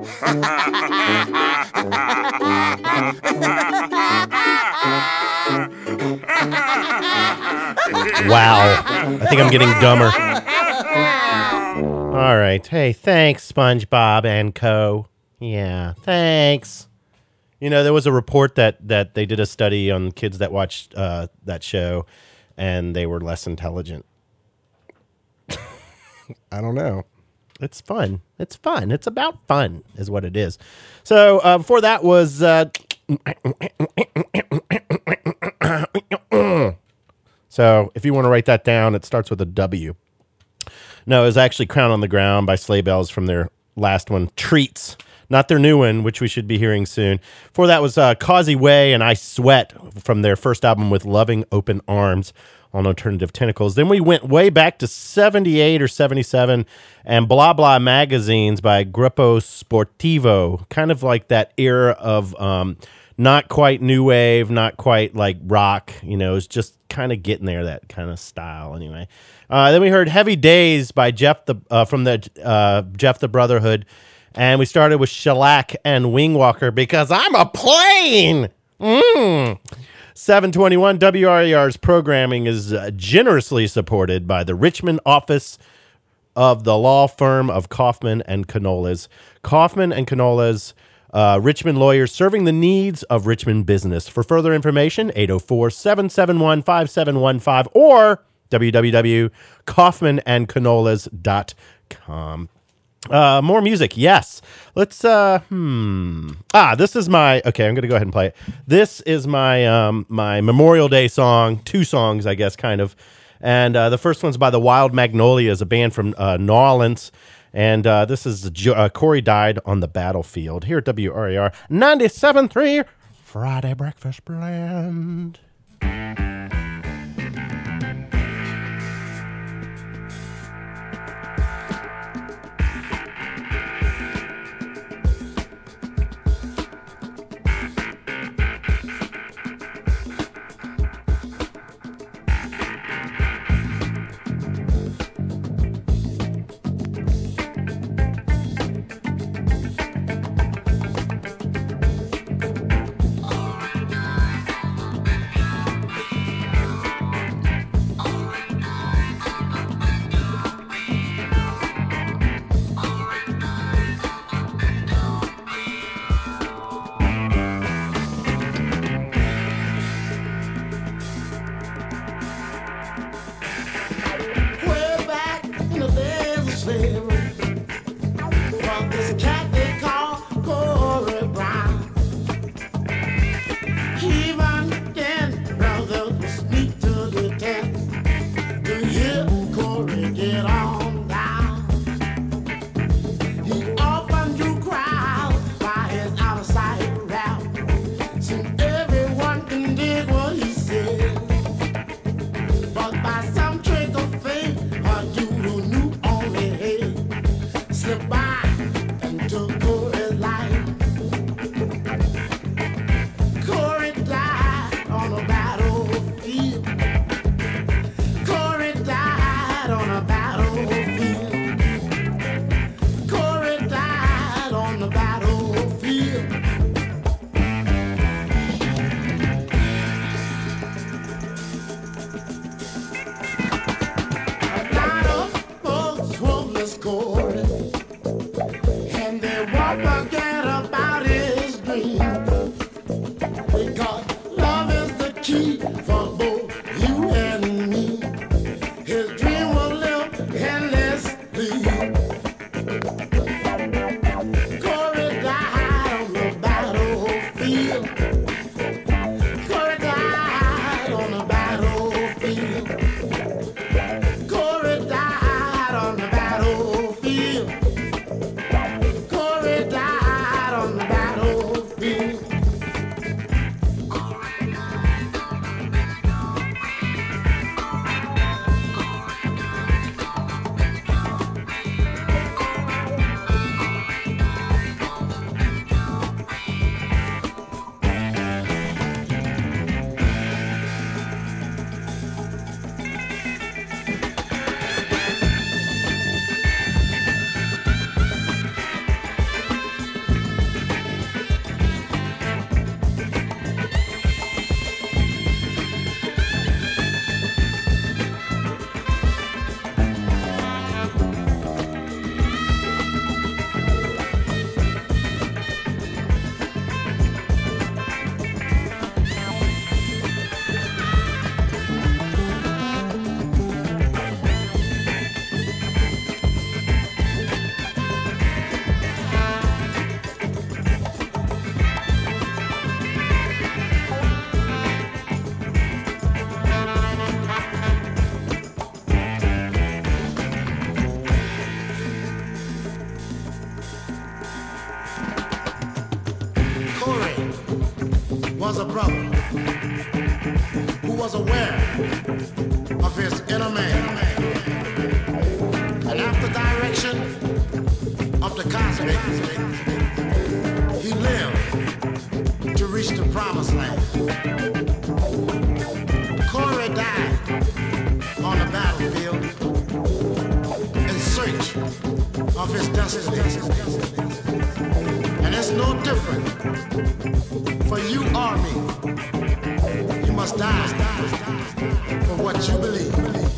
Wow. I think I'm getting dumber. All right. Hey, thanks, SpongeBob and co. Yeah, thanks. You know, there was a report that they did a study on kids that watched that show, and they were less intelligent. I don't know. It's fun. It's fun. It's about fun, is what it is. So before that was... So if you want to write that down, it starts with a W. No, it was actually Crown on the Ground by Sleigh Bells from their last one, Treats. Not their new one, which we should be hearing soon. Before that was Causey Way and I Sweat from their first album with Loving Open Arms on Alternative Tentacles. Then we went way back to 78 or 77 and Blah Blah Magazines by Gruppo Sportivo. Kind of like that era of not quite new wave, not quite like rock. You know, it's just kind of getting there, that kind of style anyway. Then we heard Heavy Days by Jeff from the Jeff the Brotherhood. And we started with Shellac and Wingwalker because I'm a plane. 721 WRER's programming is generously supported by the Richmond office of the law firm of Kaufman and Canolas. Kaufman and Canolas, Richmond lawyers serving the needs of Richmond business. For further information, 804-771-5715 or www.kaufmanandcanolas.com. More music, yes. Let's this is my I'm gonna go ahead and play it. This is my my Memorial Day song, two songs, I guess, kind of. And the first one's by the Wild Magnolias, a band from New Orleans. And this is Corey Died on the Battlefield here at WRER 97.3 Friday Breakfast Blend. on the battlefield. A lot of folks want this chorus, and they won't forget about his dream. Because love is the key for both you and me. His dream will live endlessly. Corey died on the battlefield. Corey died on the battlefield. Corey died on the battlefield. Corey died on the battlefield. Corey was a brother who was aware of his inner man. And after direction of the cosmic, he lived to reach the promised land. Corey died on the battlefield in search of his destiny. And it's no different for you or me. You must die for what you believe.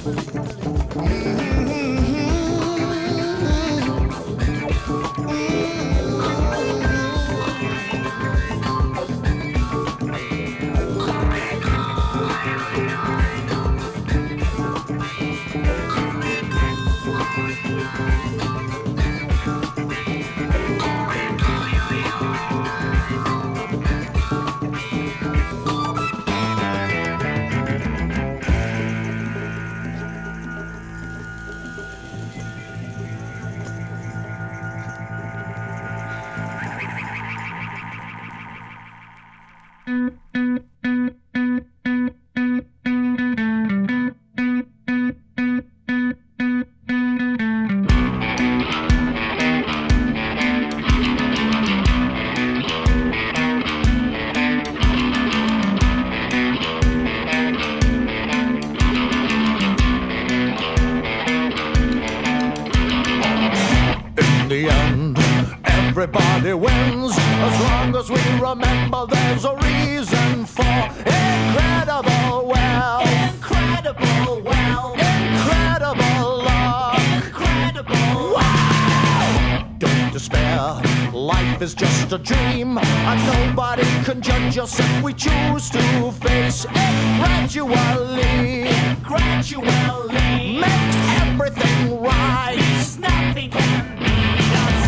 Everybody wins as long as we remember there's a reason for incredible wealth, incredible wealth, incredible luck, incredible wow. Don't despair, life is just a dream, and nobody can judge us if we choose to face it gradually. Gradually makes everything right. Nothing can beat us.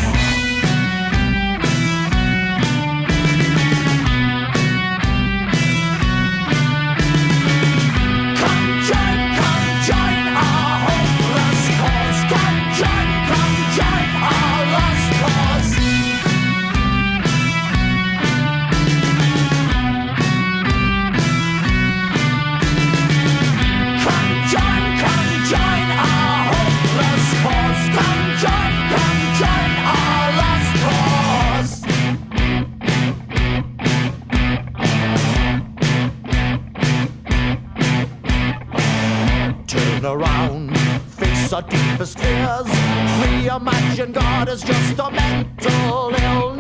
Around, face our deepest fears. We imagine God is just a mental illness.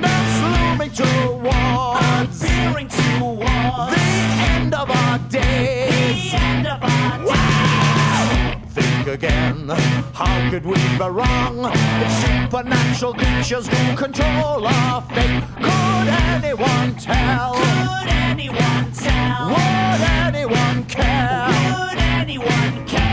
could we be wrong? It's supernatural creatures who control our fate. Could anyone tell? Could anyone tell? Would anyone care? Would anyone care?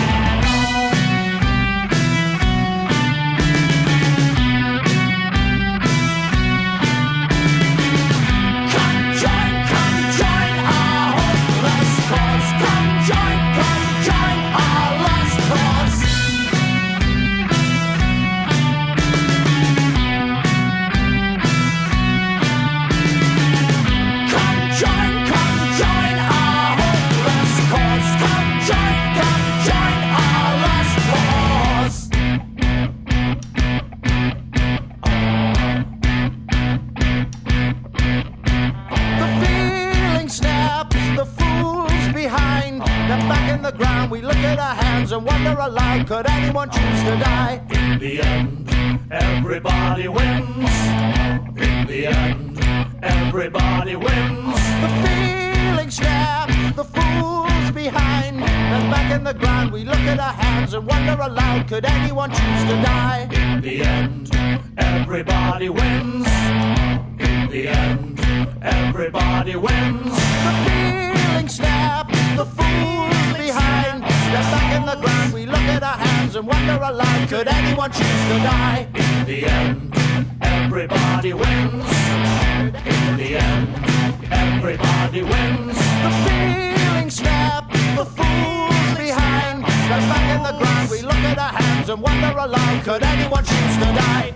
And wonder aloud, could anyone choose to die? In the end, everybody wins. In the end, everybody wins. The feeling snaps, the fools behind. And back in the ground, we look at our hands and wonder aloud, could anyone choose to die? In the end, everybody wins. In the end, everybody wins. The feeling snaps, the fools behind. Step back in the ground, we look at our hands and wonder aloud, could anyone choose to die? In the end, everybody wins. In the end, everybody wins. The feeling snaps, the fools behind. Step back in the ground, we look at our hands and wonder aloud, could anyone choose to die?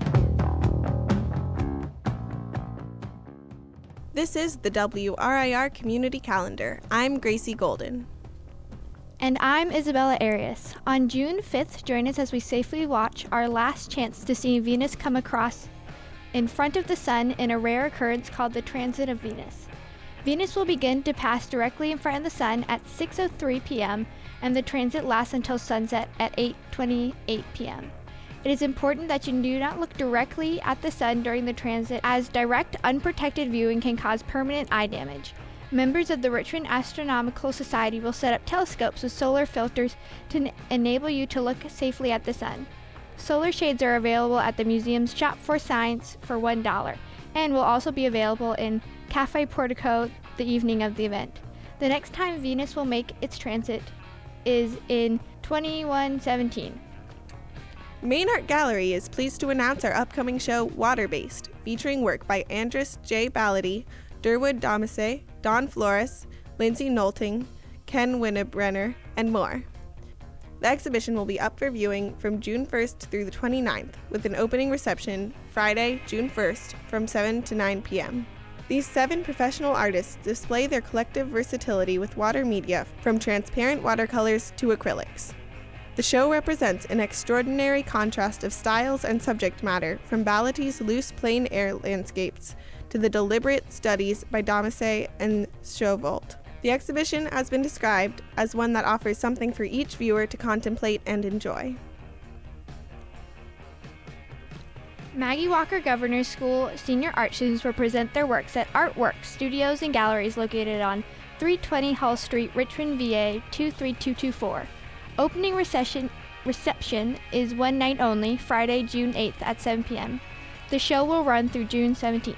This is the WRIR Community Calendar. I'm Gracie Golden. And I'm Isabella Arias. On June 5th, join us as we safely watch our last chance to see Venus come across in front of the sun in a rare occurrence called the Transit of Venus. Venus will begin to pass directly in front of the sun at 6:03 p.m. and the transit lasts until sunset at 8:28 p.m. It is important that you do not look directly at the sun during the transit, as direct, unprotected viewing can cause permanent eye damage. Members of the Richmond Astronomical Society will set up telescopes with solar filters to enable you to look safely at the sun. Solar shades are available at the museum's Shop for Science for $1 and will also be available in Cafe Portico the evening of the event. The next time Venus will make its transit is in 2117. Main Art Gallery is pleased to announce our upcoming show, Water-Based, featuring work by Andrus J. Ballady, Durwood Domace, Don Flores, Lindsay Knowlting, Ken Winnebrenner, and more. The exhibition will be up for viewing from June 1st through the 29th, with an opening reception Friday, June 1st from 7 to 9 p.m. These 7 professional artists display their collective versatility with water media, from transparent watercolors to acrylics. The show represents an extraordinary contrast of styles and subject matter, from Ballady's loose plein air landscapes to the deliberate studies by Domace and Chauvolt. The exhibition has been described as one that offers something for each viewer to contemplate and enjoy. Maggie Walker Governor's School senior art students will present their works at Artworks Studios and Galleries located on 320 Hull Street, Richmond, VA 23224. Opening reception is one night only, Friday, June 8th at 7 p.m. The show will run through June 17th.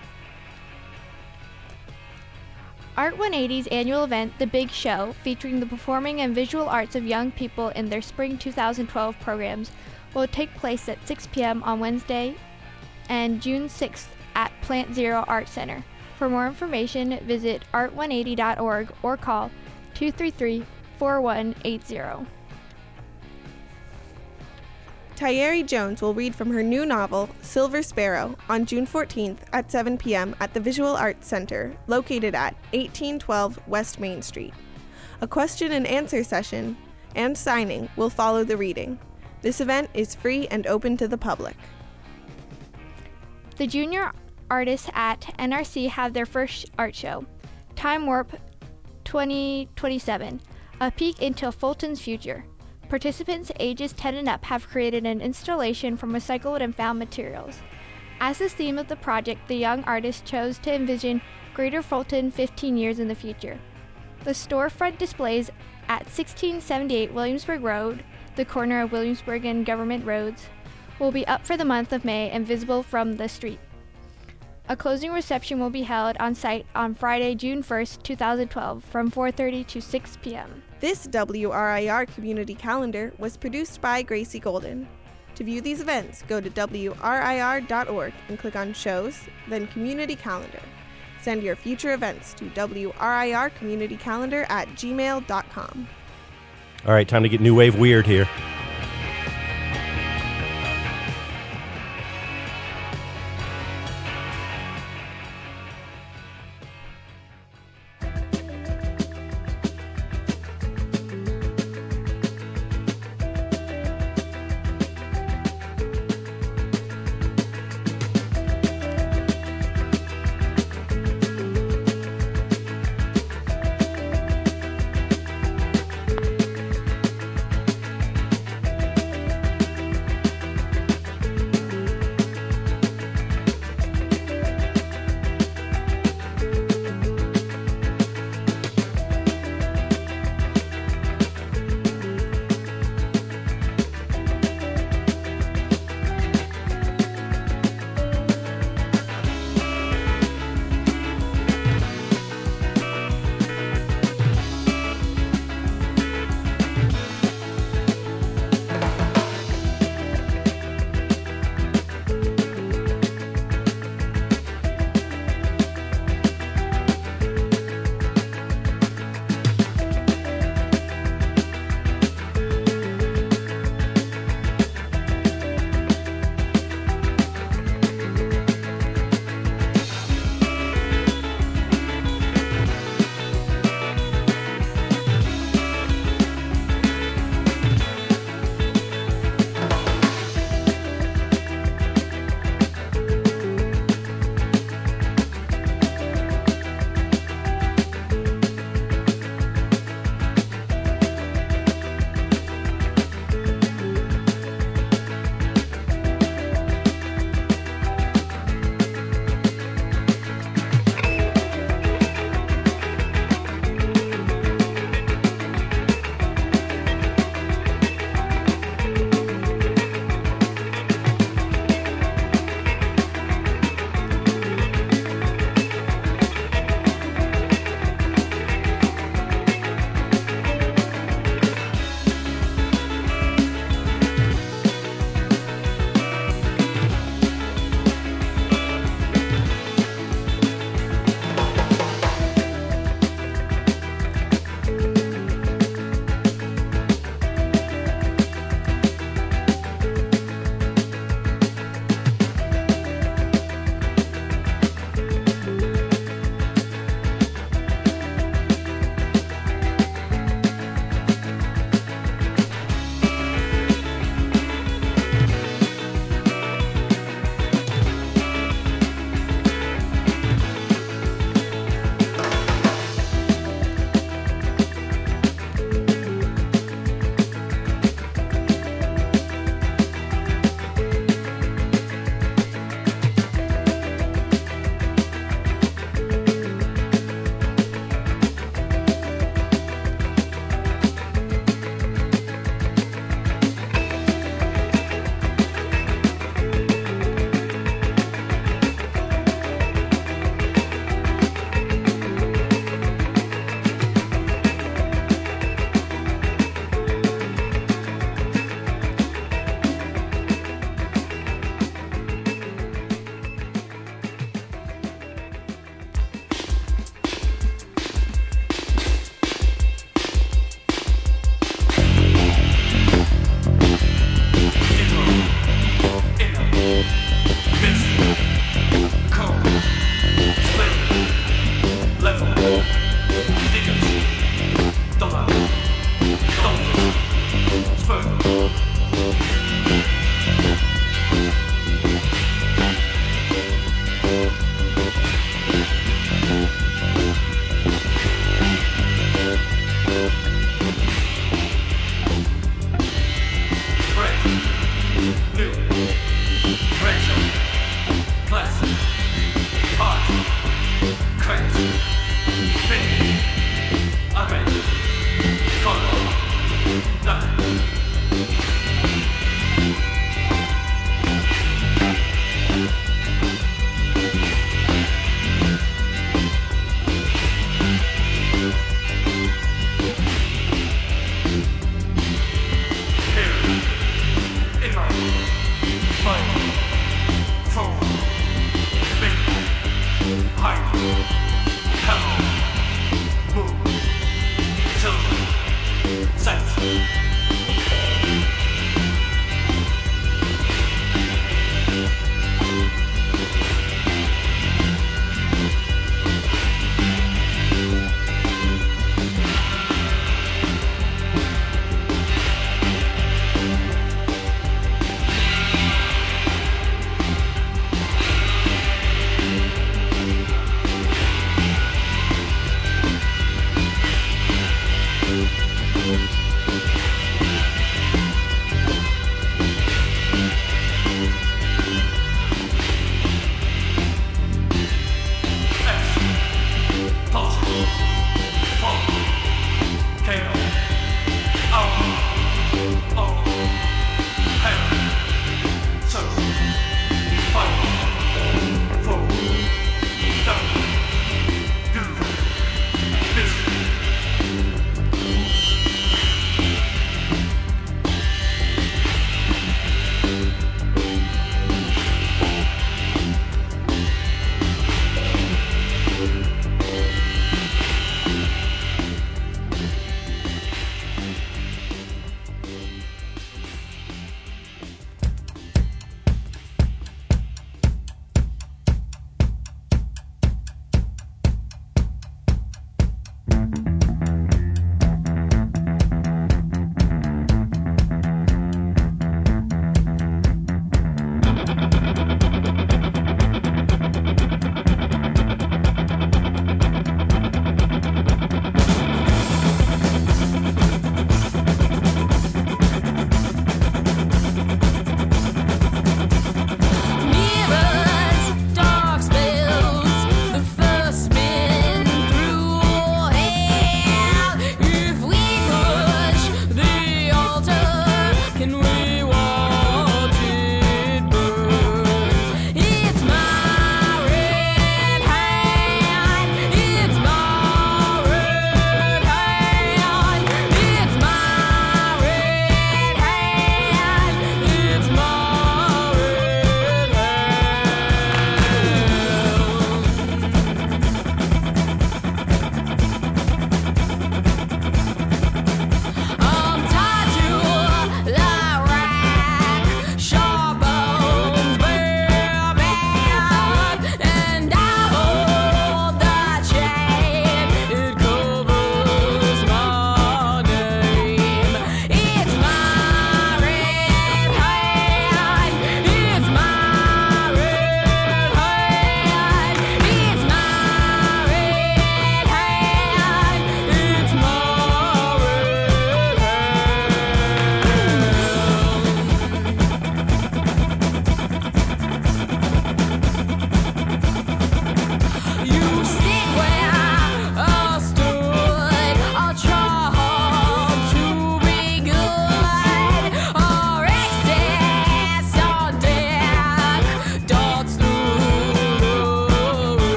Art 180's annual event, The Big Show, featuring the performing and visual arts of young people in their spring 2012 programs, will take place at 6 p.m. on Wednesday and June 6th at Plant Zero Art Center. For more information, visit art180.org or call 233-4180. Tayeri Jones will read from her new novel, Silver Sparrow, on June 14th at 7 p.m. at the Visual Arts Center, located at 1812 West Main Street. A question and answer session and signing will follow the reading. This event is free and open to the public. The junior artists at NRC have their first art show, Time Warp 2027, a peek into Fulton's future. Participants ages 10 and up have created an installation from recycled and found materials. As the theme of the project, the young artist chose to envision Greater Fulton 15 years in the future. The storefront displays at 1678 Williamsburg Road, the corner of Williamsburg and Government Roads, will be up for the month of May and visible from the street. A closing reception will be held on site on Friday, June 1st, 2012, from 4:30 to 6 p.m. This WRIR community calendar was produced by Gracie Golden. To view these events, go to WRIR.org and click on Shows, then Community Calendar. Send your future events to WRIRCommunityCalendar@gmail.com. All right, time to get new wave weird here.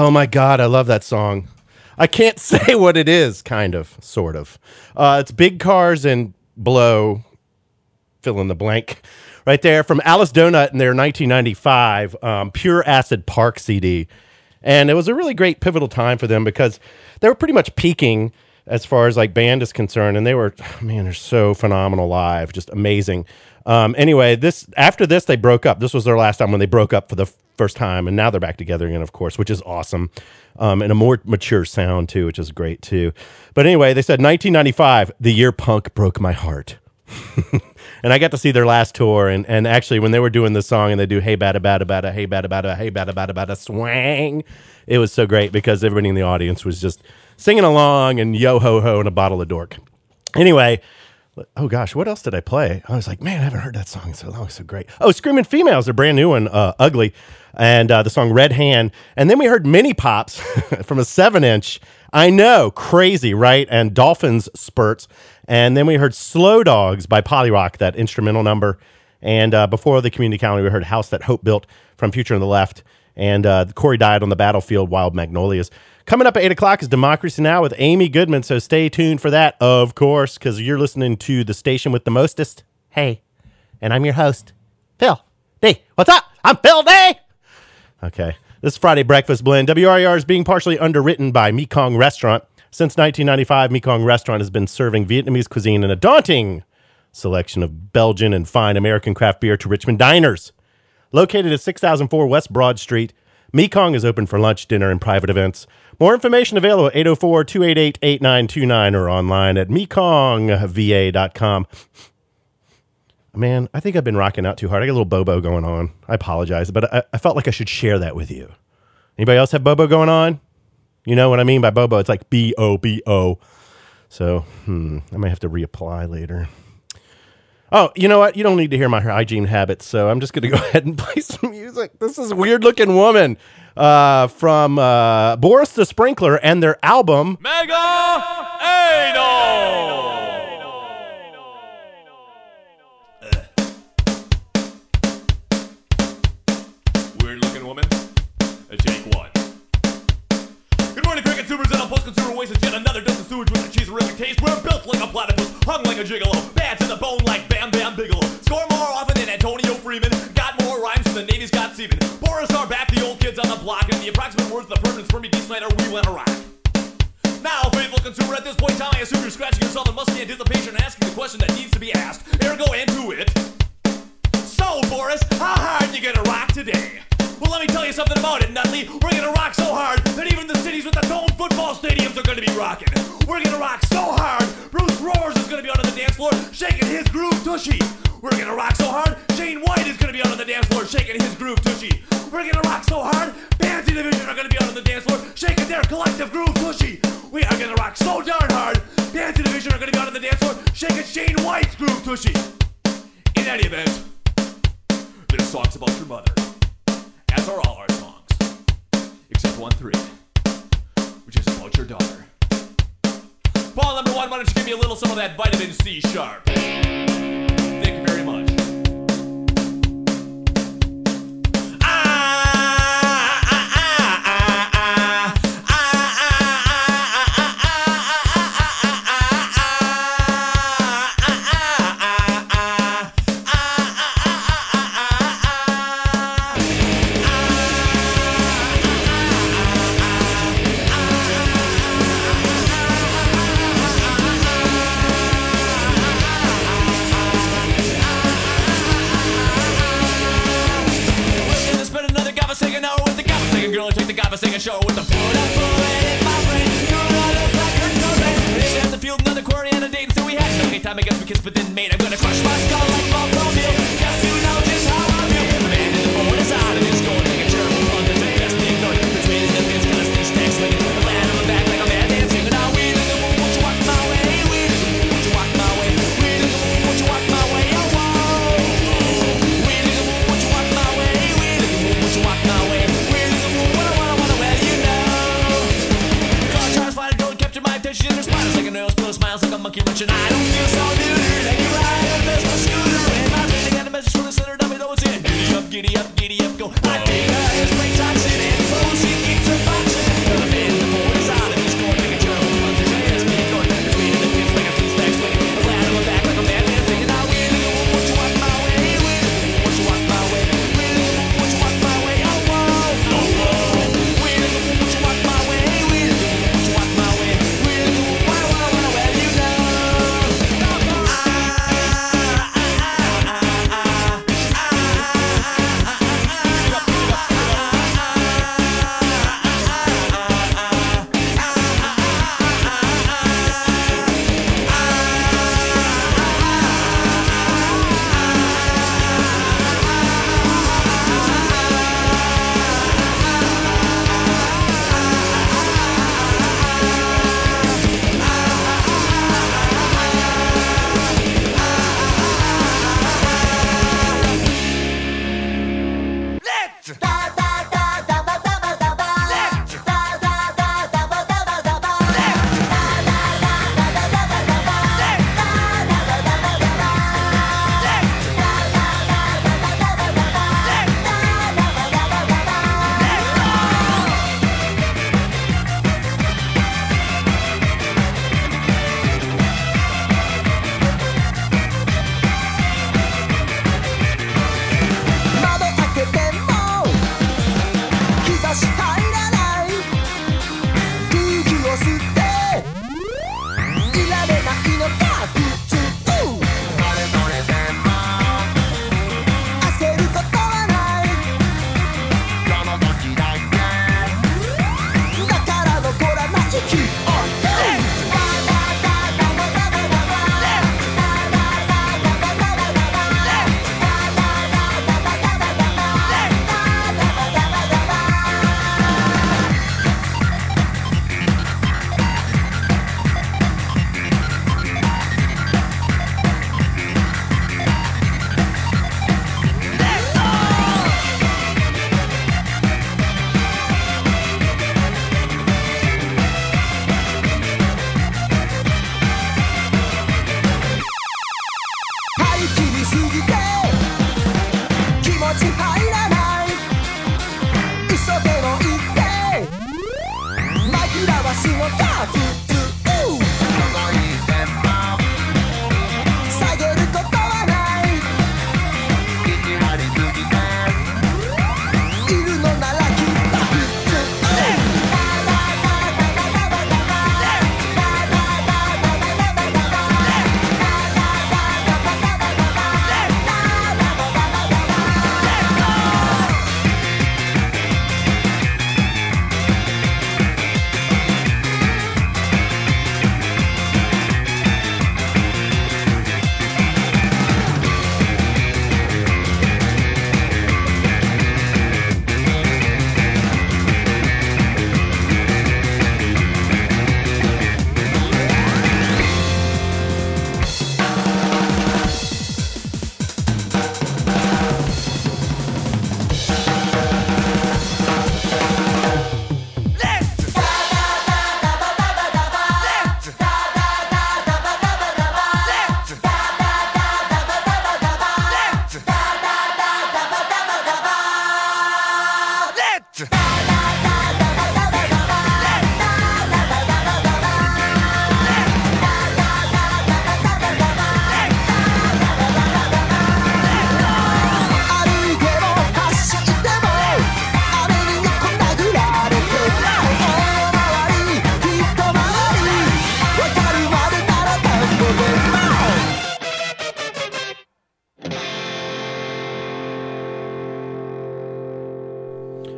Oh my God, I love that song. I can't say what it is, kind of, sort of. It's Big Cars and Blow, fill in the blank, right there, from Alice Donut in their 1995 Pure Acid Park CD. And it was a really great pivotal time for them because they were pretty much peaking as far as like band is concerned. And they were, man, they're so phenomenal live, just amazing. Anyway, after this, they broke up. This was their last time when they broke up for the first time. And now they're back together again, of course, which is awesome. And a more mature sound, too, which is great, too. But anyway, they said 1995, the year punk broke my heart. And I got to see their last tour. And actually, when they were doing this song and they do Hey Bada Bada Bada, Hey Bada Bada, Hey Bada Bada Bada, Swang, it was so great because everybody in the audience was just singing along and yo ho ho and a bottle of dork. Anyway, oh gosh, what else did I play? I was like, man, I haven't heard that song so long. It's so great. Oh, Screaming Females, a brand new one, Ugly, and the song Red Hand. And then we heard Mini Pops from a 7-inch. I know, crazy, right? And Dolphins Spurts. And then we heard Slow Dogs by Polyrock, that instrumental number. And before the community calendar, we heard House That Hope Built from Future on the Left. And Corey Died on the Battlefield, Wild Magnolias. Coming up at 8 o'clock is Democracy Now! With Amy Goodman, so stay tuned for that, of course, because you're listening to the station with the mostest. Hey, and I'm your host, Phil D. What's up? I'm Phil D. Okay, this is Friday Breakfast Blend. WRER is being partially underwritten by Mekong Restaurant. Since 1995, Mekong Restaurant has been serving Vietnamese cuisine and a daunting selection of Belgian and fine American craft beer to Richmond diners. Located at 6004 West Broad Street, Mekong is open for lunch, dinner, and private events. More information available at 804-288-8929 or online at mekongva.com. Man, I think I've been rocking out too hard. I got a little bobo going on. I apologize, but I felt like I should share that with you. Anybody else have bobo going on? You know what I mean by bobo? It's like B-O-B-O. So, I might have to reapply later. Oh, you know what? You don't need to hear my hygiene habits, so I'm just going to go ahead and play some music. This is Weird Looking Woman from Boris the Sprinkler and their album Mega Anal. Weird Looking Woman, take one. Good morning, cricket consumers, and post-consumer waste is yet another dose of sewage with a cheese-horrific taste. We're built like a platypus, hung like a gigolo, bad to the bone like Bam Bam Bigelow. Score more often than Antonio Freeman, got more rhymes than the Navy's got seamen. Boris are back, the old kids on the block, and the approximate words of the permanent spermy D. Snyder, we went a rock. Now, faithful consumer, at this point in time, I assume you're scratching yourself in musty anticipation and asking the question that needs to be asked. Ergo, into it. So, Boris, how hard you gonna rock today? Well, let me tell you something about it, Nutley. We're gonna rock so hard that even the cities with the domed football stadiums are gonna be rocking. We're gonna rock so hard, Bruce Roars is gonna be out on the dance floor shaking his groove tushy. We're gonna rock so hard, Shane White is gonna be out on the dance floor shaking his groove tushy. We're gonna rock so hard, Pansy Division are gonna be out on the dance floor shaking their collective groove tushy. We are gonna rock so darn hard, Pansy Division are gonna be out on the dance floor shaking Shane White's groove tushy. In any event, this song's about your mother. As are all our songs, except 1-3, which is about your daughter. Ball number 1, why don't you give me a little some of that vitamin C sharp? Thank you very much. Singing show with the bullet in my brain. You look like Kurt Cobain. We didn't have to field another quarry and a date, so we had no game time. I guess we kissed but didn't mate. I'm gonna crush my skull like Bob Romeo. Guess you know just how I feel. The man in the phone is out and it's going like a gerbil. Fun to the best thing going. It's made in the bits, gonna stitch tags swinging. The land on the back like a man dancing. Now we in the moon, won't you walk my way? We in the moon, won't you walk my way? We in the moon, won't you walk my way? Oh, whoa. We in the moon, won't you walk my way? We in the moon, won't you walk my way? Their spiders like a nose, blow smiles like a monkey wrench, and I don't feel so neutered. Like you ride on this my scooter, and my friend got a message from the center, dummy, though it's in. Giddy up, go. I dig her, his brain toxin, and close, he keeps her boxing.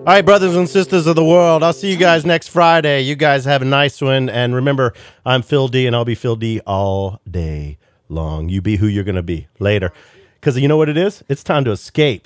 All right, brothers and sisters of the world, I'll see you guys next Friday. You guys have a nice one. And remember, I'm Phil D, and I'll be Phil D all day long. You be who you're going to be. Later. Because you know what it is? It's time to escape.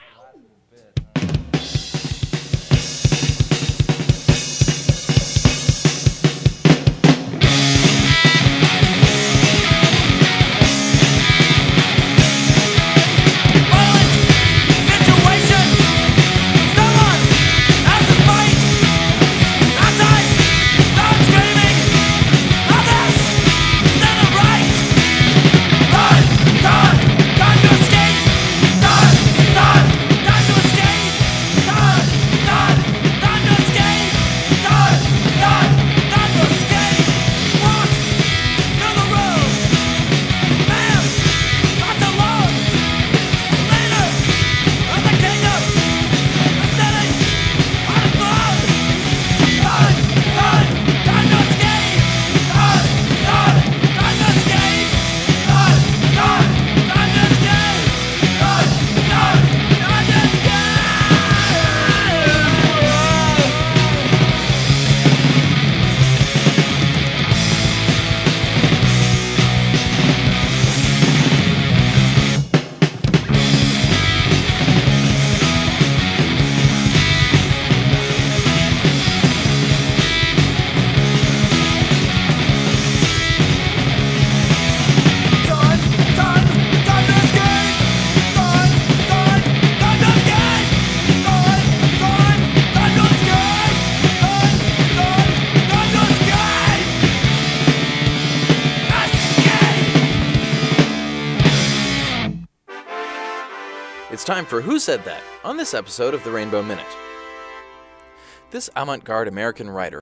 It's time for Who Said That on this episode of the Rainbow Minute. This avant-garde American writer